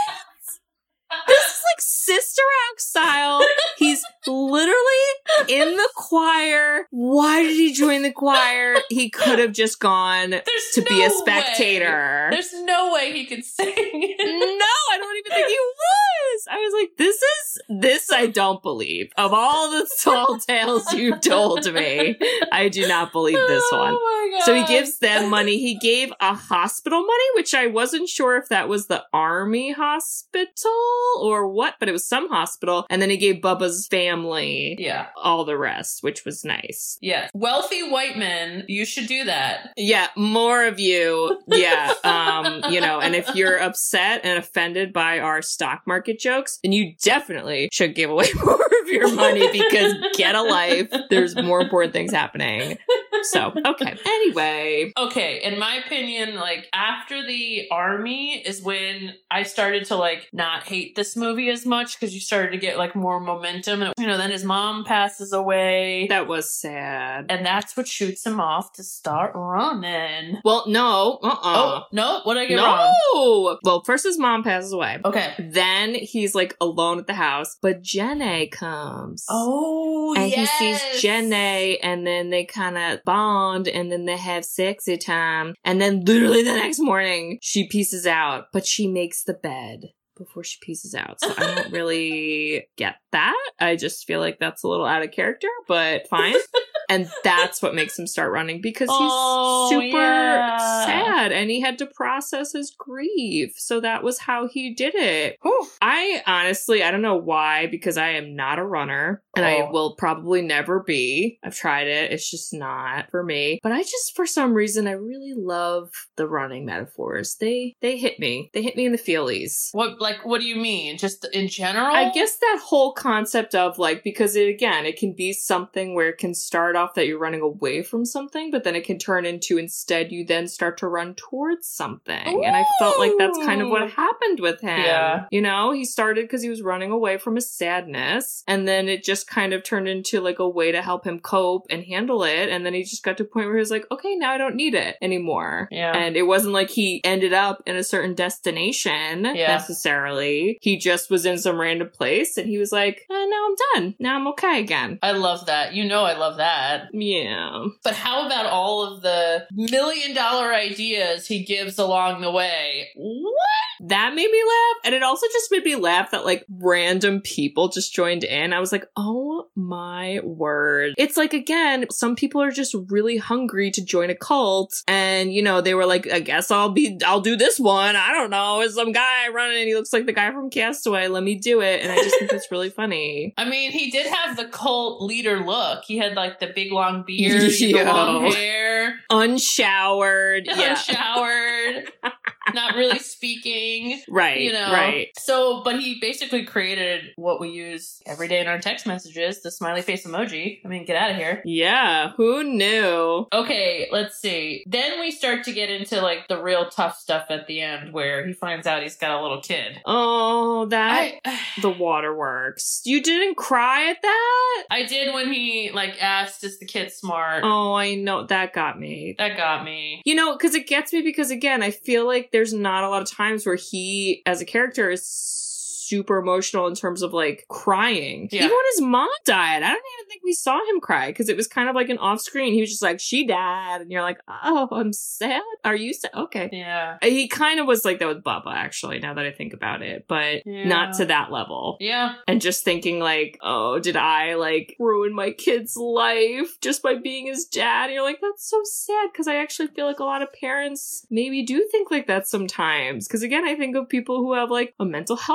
This is like Sister Act style. He's literally in the choir. Why did he join the choir? He could have just gone There's to no be a spectator. Way. There's no way he could sing. No, I don't even think he was. I was like, this is, this I don't believe. Of all the tall tales you've told me, I do not believe this one. Oh my God. So he gives them money. He gave a hospital money, which I wasn't sure if that was the army hospital or what, but it was some hospital. And then he gave Bubba's family Yeah. all the rest, which was nice. Yeah. Wealthy white men, you should do that. Yeah, more of you. Yeah. Um, you know, and if you're upset and offended by our stock market jokes, then you definitely should give away more of your money because get a life. There's more important things happening. So, okay. Anyway. Okay, in my opinion, like, after the army is when I started to, like, not hate this movie as much because you started to get, like, more momentum. And, you know, then his mom passes away. That was sad. And that's what shoots him off to start running. Well, no. Uh-uh. Oh, no? What did I get no! wrong? Well, first his mom passes away. Okay. Then he's, like, alone at the house. But Jenna comes. Oh, and yes. he sees Jenna, and then they kind of bond, and then they have sexy time. And then literally the next morning, she pieces out, but she makes the bed before she pieces out. So I don't really get that. I just feel like that's a little out of character, but fine. And that's what makes him start running because he's Oh, super yeah. sad and he had to process his grief. So that was how he did it. Whew. I honestly, I don't know why, because I am not a runner and I Oh. will probably never be. I've tried it. It's just not for me. But I just, for some reason, I really love the running metaphors. They, they hit me. They hit me in the feelies. What, like, what do you mean? Just in general? I guess that whole concept of like, because it, again, it can be something where it can start off that you're running away from something, but then it can turn into instead you then start to run towards something. Ooh. And I felt like that's kind of what happened with him. Yeah. You know, he started because he was running away from his sadness, and then it just kind of turned into like a way to help him cope and handle it. And then he just got to a point where he was like, okay, now I don't need it anymore. Yeah. And it wasn't like he ended up in a certain destination Yeah. necessarily. He just was in some random place and he was like, eh, now I'm done. Now I'm okay again. I love that. You know I love that. Yeah. But how about all of the million dollar ideas he gives along the way? What? That made me laugh. And it also just made me laugh that like random people just joined in. I was like, oh my word. It's like, again, some people are just really hungry to join a cult. And, you know, they were like, I guess I'll be, I'll do this one. I don't know. It's some guy running and he looks like the guy from Castaway. Let me do it. And I just think that's really funny. I mean, he did have the cult leader look. He had like the big long beard, the Yo. long hair. Unshowered. Yeah. Unshowered. Not really speaking. Right. You know. Right. So, but he basically created what we use every day in our text messages, the smiley face emoji. I mean, get out of here. Yeah. Who knew? Okay, let's see. Then we start to get into like the real tough stuff at the end where he finds out he's got a little kid. Oh, that I, the waterworks. You didn't cry at that? I did when he like asked, is the kid smart? Oh, I know. That got me. That got me. You know, because it gets me because, again, I feel like there's not a lot of times where he, as a character, is super emotional in terms of like crying. Yeah. Even when his mom died, I don't even think we saw him cry because it was kind of like an off screen. He was just like, she died. And you're like, oh, I'm sad. Are you sad? Okay. Yeah. He kind of was like that with Bubba, actually, now that I think about it, but Yeah. not to that level. Yeah. And just thinking like, oh, did I like ruin my kid's life just by being his dad? And you're like, that's so sad because I actually feel like a lot of parents maybe do think like that sometimes. Because again, I think of people who have like a mental health diagnosis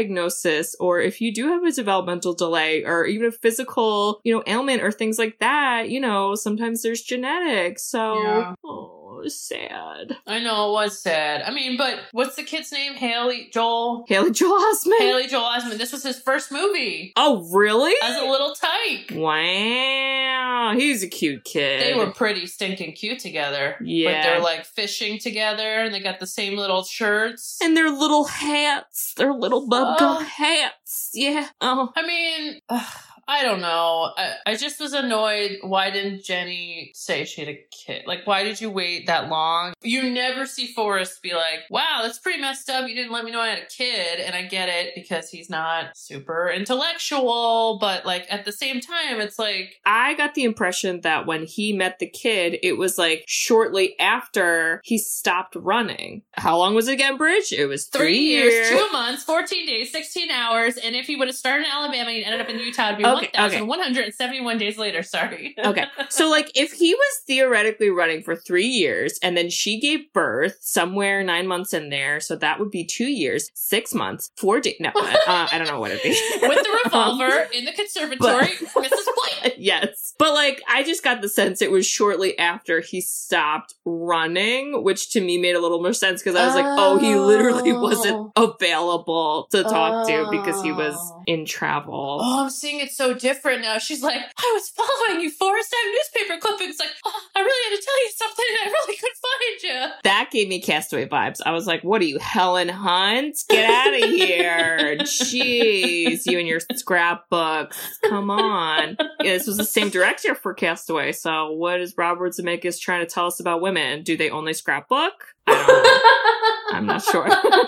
diagnosis, or if you do have a developmental delay, or even a physical, you know, ailment or things like that, you know, sometimes there's genetics. So, Yeah. oh, sad. I know, it was sad. I mean, but what's the kid's name? Haley Joel? Haley Joel Osment. Haley Joel Osment. This was his first movie. Oh, really? As a little tyke. Wow. He's a cute kid. They were pretty stinking cute together. Yeah. Like they're like fishing together and they got the same little shirts. And their little hats. Their little bubblegum Oh. hats. Yeah. Oh. I mean, ugh, I don't know. I, I just was annoyed. Why didn't Jenny say she had a kid? Like, why did you wait that long? You never see Forrest be like, wow, that's pretty messed up. You didn't let me know I had a kid. And I get it because he's not super intellectual. But like at the same time, it's like, I got the impression that when he met the kid, it was like shortly after he stopped running. How long was it again, Bridge? It was three, three years, two months, fourteen days, sixteen hours. And if he would have started in Alabama and ended up in Utah, it'd be Okay, one thousand one hundred seventy-one days later. Sorry. Okay. So, like, if he was theoretically running for three years and then she gave birth somewhere nine months in there, so that would be two years, six months, four days. No, uh, I don't know what it'd be. With the revolver in the conservatory, But- Missus White. Yes. But, like, I just got the sense it was shortly after he stopped running, which to me made a little more sense because I was like, oh, he literally wasn't available to talk to because he was in travel. Oh, I'm seeing it so different now. She's like, I was following you, Forrest. I have newspaper clippings. Like, oh, I really had to tell you something. I really couldn't find you. That gave me Castaway vibes. I was like, what are you, Helen Hunt? Get out of here. Jeez, you and your scrapbooks. Come on. Yeah, this was the same director for Castaway. So what is Robert Zemeckis trying to tell us about women? Do they only scrapbook? I don't know. I'm not sure.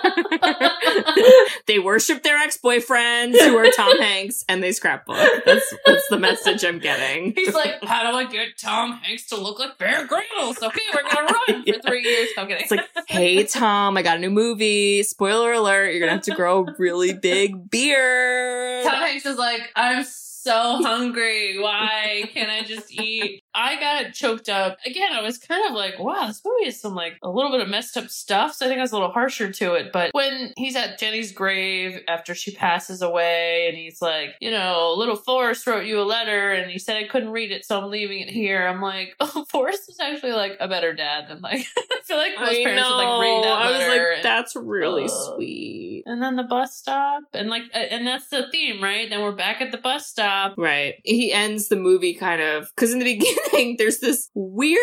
They worship their ex-boyfriends who are Tom Hanks and they scrapbook. That's, that's the message I'm getting. He's like, how do I get Tom Hanks to look like Bear Grylls? Okay, we're going to run Yeah. for three years. No, I'm kidding. It's like, hey, Tom, I got a new movie. Spoiler alert, you're going to have to grow a really big beard. Tom Hanks is like, I'm so hungry. Why can't I just eat? I got choked up. Again, I was kind of like, wow, this movie is some like a little bit of messed up stuff. So I think I was a little harsher to it. But when he's at Jenny's grave after she passes away and he's like, you know, little Forrest wrote you a letter and he said I couldn't read it, so I'm leaving it here. I'm like, oh, Forrest was actually like a better dad than like, I feel like most I parents know. would like read that I letter. was like, and- that's really Ugh. sweet. And then the bus stop, and like, uh, and that's the theme, right? Then we're back at the bus stop. Right. He ends the movie kind of, because in the beginning, there's this weird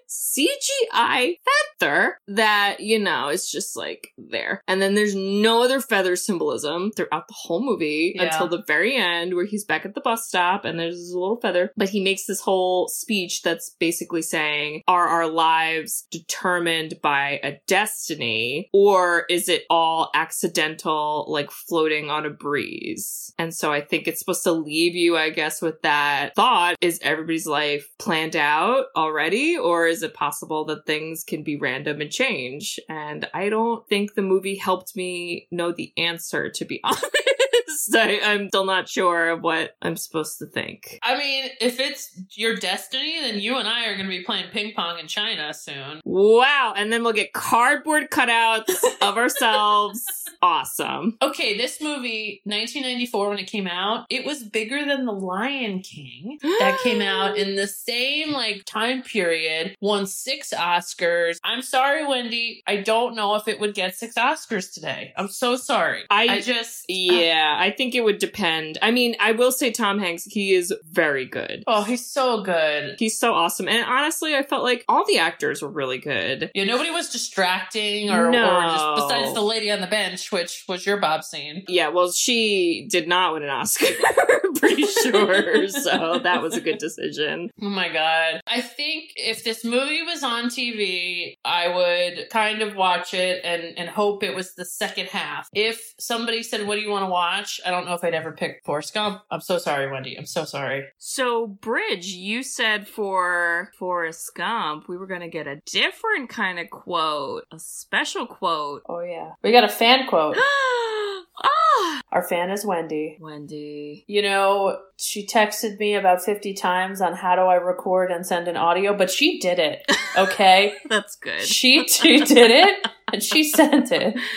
C G I feather that, you know, is just like there. And then there's no other feather symbolism throughout the whole movie Yeah. until the very end where he's back at the bus stop and there's this little feather. But he makes this whole speech that's basically saying, are our lives determined by a destiny, or is it all accidental, like floating on a breeze? And so I think it's supposed to leave you, I guess, with that thought. Is everybody's life planned out already, or is it possible that things can be random and change? And I don't think the movie helped me know the answer, to be honest. I, I'm still not sure of what I'm supposed to think. I mean, if it's your destiny, then you and I are going to be playing ping pong in China soon. Wow. And then we'll get cardboard cutouts of ourselves. Awesome. Okay, this movie, nineteen ninety-four, when it came out, it was bigger than The Lion King that came out in the same like time period, won six Oscars. I'm sorry, Wendy. I don't know if it would get six Oscars today. I'm so sorry. I- I just... Yeah, I think it would depend. I mean, I will say Tom Hanks, he is very good. Oh, he's so good. He's so awesome. And honestly, I felt like all the actors were really good. Yeah, nobody was distracting or, No. or just besides the lady on the bench, which was your Bob scene. Yeah, well, she did not win an Oscar, pretty sure. So that was a good decision. Oh my God. I think if this movie was on T V, I would kind of watch it and, and hope it was the second half. If somebody said, what do you want to watch? I don't know if I'd ever pick Forrest Gump. I'm so sorry, Wendy. I'm so sorry. So, Bridge, you said for Forrest Gump, we were going to get a different kind of quote, a special quote. Oh yeah. We got a fan quote. Ah, Our fan is Wendy. Wendy. You know, she texted me about fifty times on how do I record and send an audio, but she did it. Okay? That's good. she, she did it and she sent it.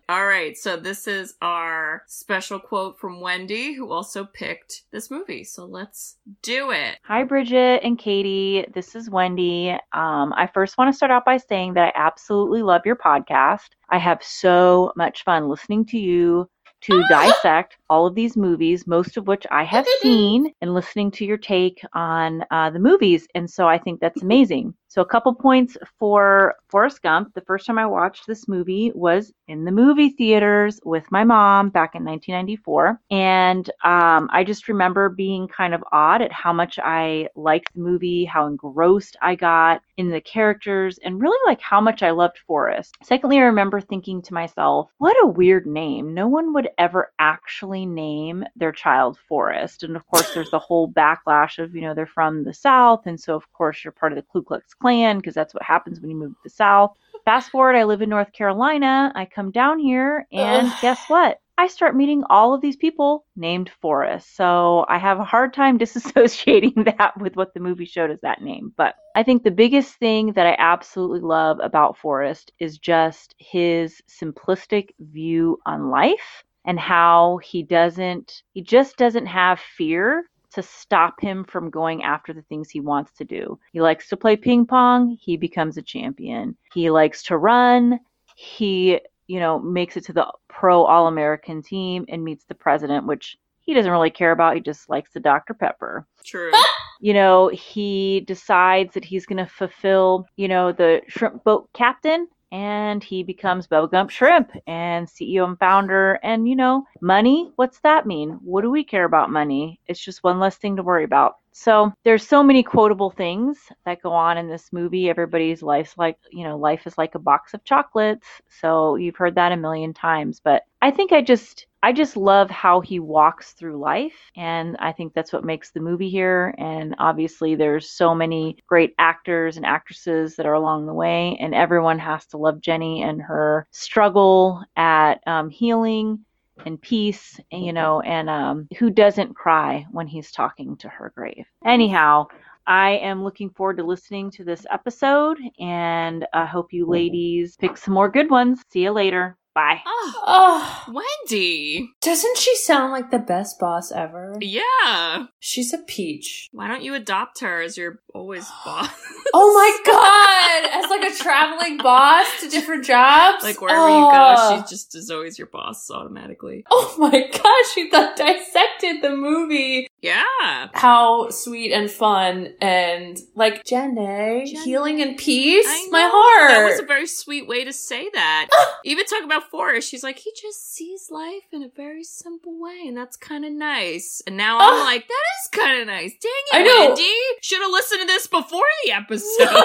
All right, so this is our special quote from Wendy, who also picked this movie. So let's do it. Hi, Bridget and Katie. This is Wendy. Um, I first want to start out by saying that I absolutely love your podcast. I have so much fun listening to you to dissect all of these movies, most of which I have seen, and listening to your take on uh, the movies. And so I think that's amazing. So a couple points for Forrest Gump. The first time I watched this movie was in the movie theaters with my mom back in nineteen ninety-four. And um, I just remember being kind of awed at how much I liked the movie, how engrossed I got in the characters, and really like how much I loved Forrest. Secondly, I remember thinking to myself, what a weird name. No one would ever actually name their child Forrest. And of course, there's the whole backlash of, you know, they're from the South. And so, of course, you're part of the Ku Klux Klan because that's what happens when you move to the South. Fast forward, I live in North Carolina. I come down here and guess what? I start meeting all of these people named Forrest. So I have a hard time disassociating that with what the movie showed as that name. But I think the biggest thing that I absolutely love about Forrest is just his simplistic view on life and how he doesn't, he just doesn't have fear to stop him from going after the things he wants to do. He likes to play ping pong. He becomes a champion. He likes to run. He, you know, makes it to the pro All-American team and meets the president, which he doesn't really care about. He just likes the Doctor Pepper. True. You know, he decides that he's going to fulfill, you know, the shrimp boat captain, and he becomes Bubba Gump Shrimp and C E O and founder. And, you know, money, what's that mean? What do we care about money? It's just one less thing to worry about. So there's so many quotable things that go on in this movie. Everybody's life's like, you know, life is like a box of chocolates. So you've heard that a million times. But I think I just, I just love how he walks through life. And I think that's what makes the movie here. And obviously there's so many great actors and actresses that are along the way. And everyone has to love Jenny and her struggle at um, healing and peace, you know, and um, who doesn't cry when he's talking to her grave. Anyhow, I am looking forward to listening to this episode, and I hope you ladies pick some more good ones. See you later. Bye. Oh, Oh, Wendy. doesn't she sound like the best boss ever? Yeah. She's a peach. Why don't you adopt her as your always boss? Oh my god! As like a traveling boss to different jobs? Like wherever oh. you go, she just is always your boss automatically. Oh my gosh, she th- dissected the movie. Yeah. How sweet and fun and like Jenny, Jenny. healing and peace. I know. My heart. That was a very sweet way to say that. Even talk about Forrest, she's like, he just sees life in a very simple way, and that's kind of nice. And now I'm Oh. like, that is kind of nice. Dang it, I know. Wendy. Should have listened to this before the episode.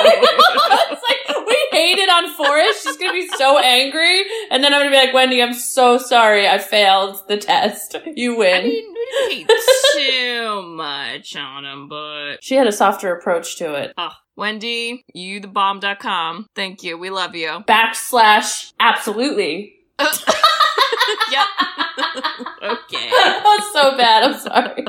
It's like we hated on Forrest. She's gonna be so angry, and then I'm gonna be like, Wendy, I'm so sorry. I failed the test. You win. I mean, we didn't hate too much on him, but She had a softer approach to it. oh, Wendy, you the bomb dot com. Thank you. We love you. Backslash absolutely. Yep. Okay. That was so bad. I'm sorry.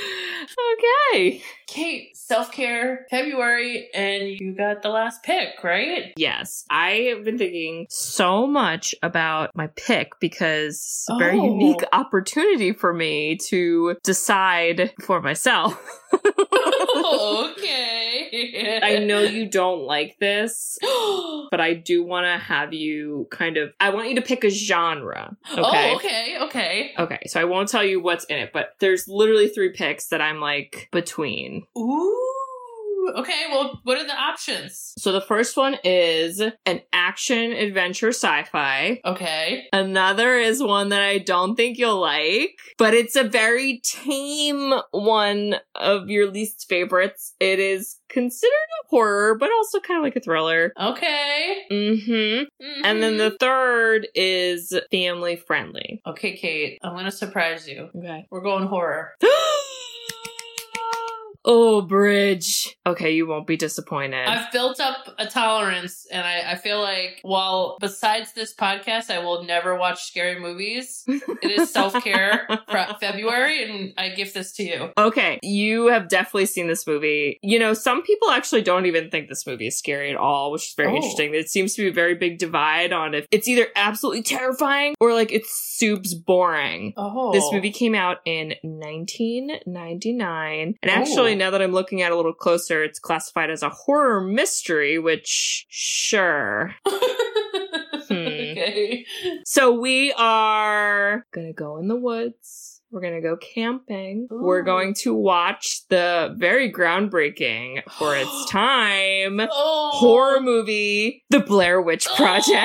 Okay. Kate, self-care February, and you got the last pick, right? Yes, I have been thinking so much about my pick because it's a very Oh. unique opportunity for me to decide for myself. Okay. I know you don't like this, but I do want to have you kind of, I want you to pick a genre. Okay. Oh, okay, okay. Okay, so I won't tell you what's in it, but there's literally three picks that I'm like between. Ooh. Okay, well, what are the options? So the first one is an action adventure sci-fi. Okay. Another is one that I don't think you'll like, but it's a very tame one of your least favorites. It is considered a horror, but also kind of like a thriller. Okay. Mm-hmm. Mm-hmm. And then the third is family friendly. Okay, Kate, I'm gonna surprise you. Okay. We're going horror. Oh, Bridge. Okay, you won't be disappointed. I've built up a tolerance, and I, I feel like, while besides this podcast, I will never watch scary movies. It is self-care for February, and I give this to you. Okay, you have definitely seen this movie. You know, some people actually don't even think this movie is scary at all, which is very Oh. interesting. It seems to be a very big divide on if it's either absolutely terrifying or like it's soups boring. Oh. This movie came out in nineteen ninety-nine. And actually, Oh. now that I'm looking at it a little closer, it's classified as a horror mystery, which, sure. Okay. So we are gonna go in the woods. We're gonna go camping. Ooh. We're going to watch the very groundbreaking for its time Oh. horror movie, The Blair Witch Project.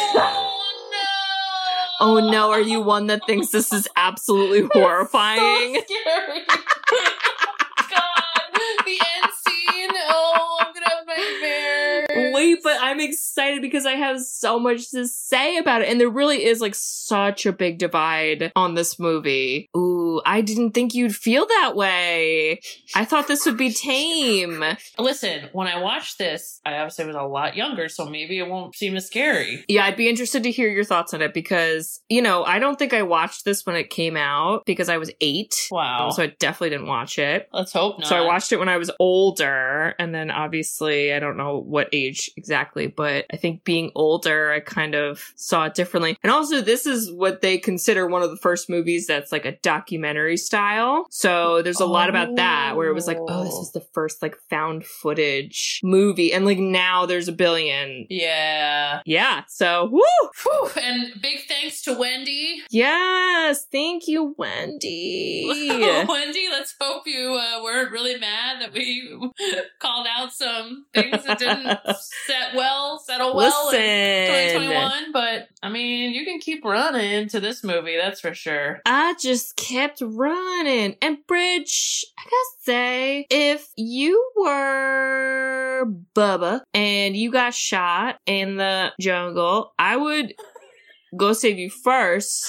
Oh, no. Oh no, are you one that thinks this is absolutely horrifying? So scary. God, the end scene. Oh, I'm gonna have nightmares. Wait, but I'm excited because I have so much to say about it. And there really is like such a big divide on this movie. Ooh, I didn't think you'd feel that way. I thought this would be tame. Listen, when I watched this, I obviously was a lot younger, so maybe it won't seem as scary. Yeah, I'd be interested to hear your thoughts on it because, you know, I don't think I watched this when it came out because I was eight. Wow. So I definitely didn't watch it. Let's hope not. So I watched it when I was older, and then obviously I don't know what age exactly, but I think being older, I kind of saw it differently. And also, this is what they consider one of the first movies that's like a documentary style. So there's a lot about that where it was like, oh, this was the first like found footage movie, and like now there's a billion. Yeah. Yeah. So woo! Whew. And big thanks to Wendy. Yes, thank you, Wendy. Wendy, let's hope you uh, weren't really mad that we called out some things that didn't set well, settle well Listen. in twenty twenty-one. But, I mean, you can keep running to this movie, that's for sure. I just kept running. And Bridge, I gotta say, if you were Bubba and you got shot in the jungle, I would go save you first.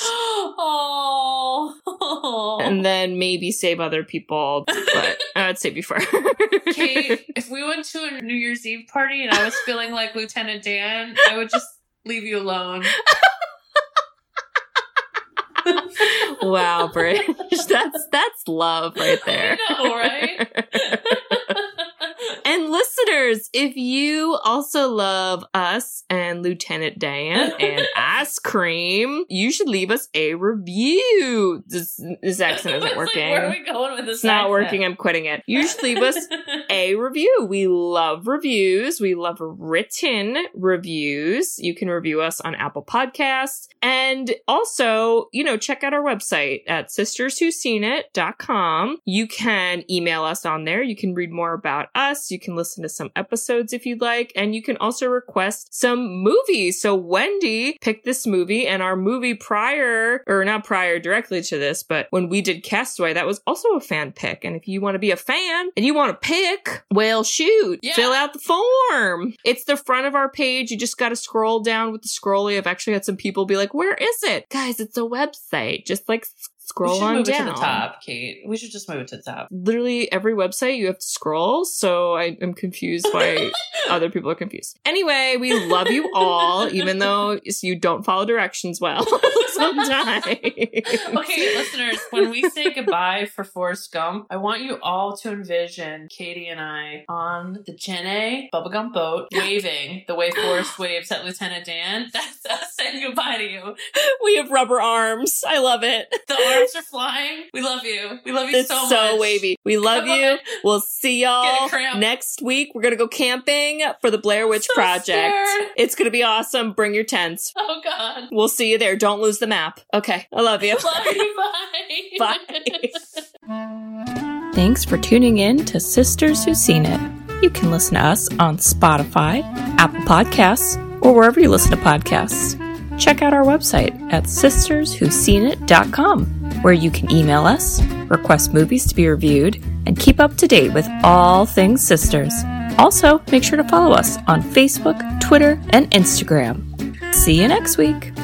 Oh. And then maybe save other people, but I would save you first. Kate, if we went to a New Year's Eve party and I was feeling like Lieutenant Dan, I would just leave you alone. Wow, Bridge. That's that's love right there. I know, right? And listeners, if you also love us and Lieutenant Dan and ice cream, you should leave us a review. This, this accent isn't It's like, working. where are we going with this? It's not accent? working. I'm quitting it. You should leave us a review. We love reviews. We love written reviews. You can review us on Apple Podcasts. And also, you know, check out our website at sisters who seen it dot com. You can email us on there. You can read more about us. You can listen to some episodes if you'd like. And you can also request some movies. So Wendy picked this movie, and our movie prior, or not prior directly to this, but when we did Castaway, that was also a fan pick. And if you want to be a fan and you want to pick, well, shoot, Yeah. fill out the form. It's the front of our page. You just got to scroll down with the scrolly. I've actually had some people be like, where is it? Guys, it's a website. Just like scroll we should on move down. it to the top, Kate. We should just move it to the top. Literally every website you have to scroll, so I am confused why other people are confused. Anyway, we love you all, even though you don't follow directions well sometimes. Okay, listeners, when we say goodbye for Forrest Gump, I want you all to envision Katie and I on the Gen A bubblegum boat, waving the way Forrest waves at Lieutenant Dan. That's us saying goodbye to you. We have rubber arms. I love it. The arms are flying. We love you. We love you It's so so much. wavy. We love Come you. on. We'll see Get y'all a cramp. next week. We're going to go camping for the Blair Witch So Project. scared. It's going to be awesome. Bring your tents. Oh, God. We'll see you there. Don't lose the map. Okay. I love you. Love you. Bye. Bye. Thanks for tuning in to Sisters Who Seen It. You can listen to us on Spotify, Apple Podcasts, or wherever you listen to podcasts. Check out our website at sisters who seen it dot com, where you can email us, request movies to be reviewed, and keep up to date with all things sisters. Also, make sure to follow us on Facebook, Twitter, and Instagram. See you next week.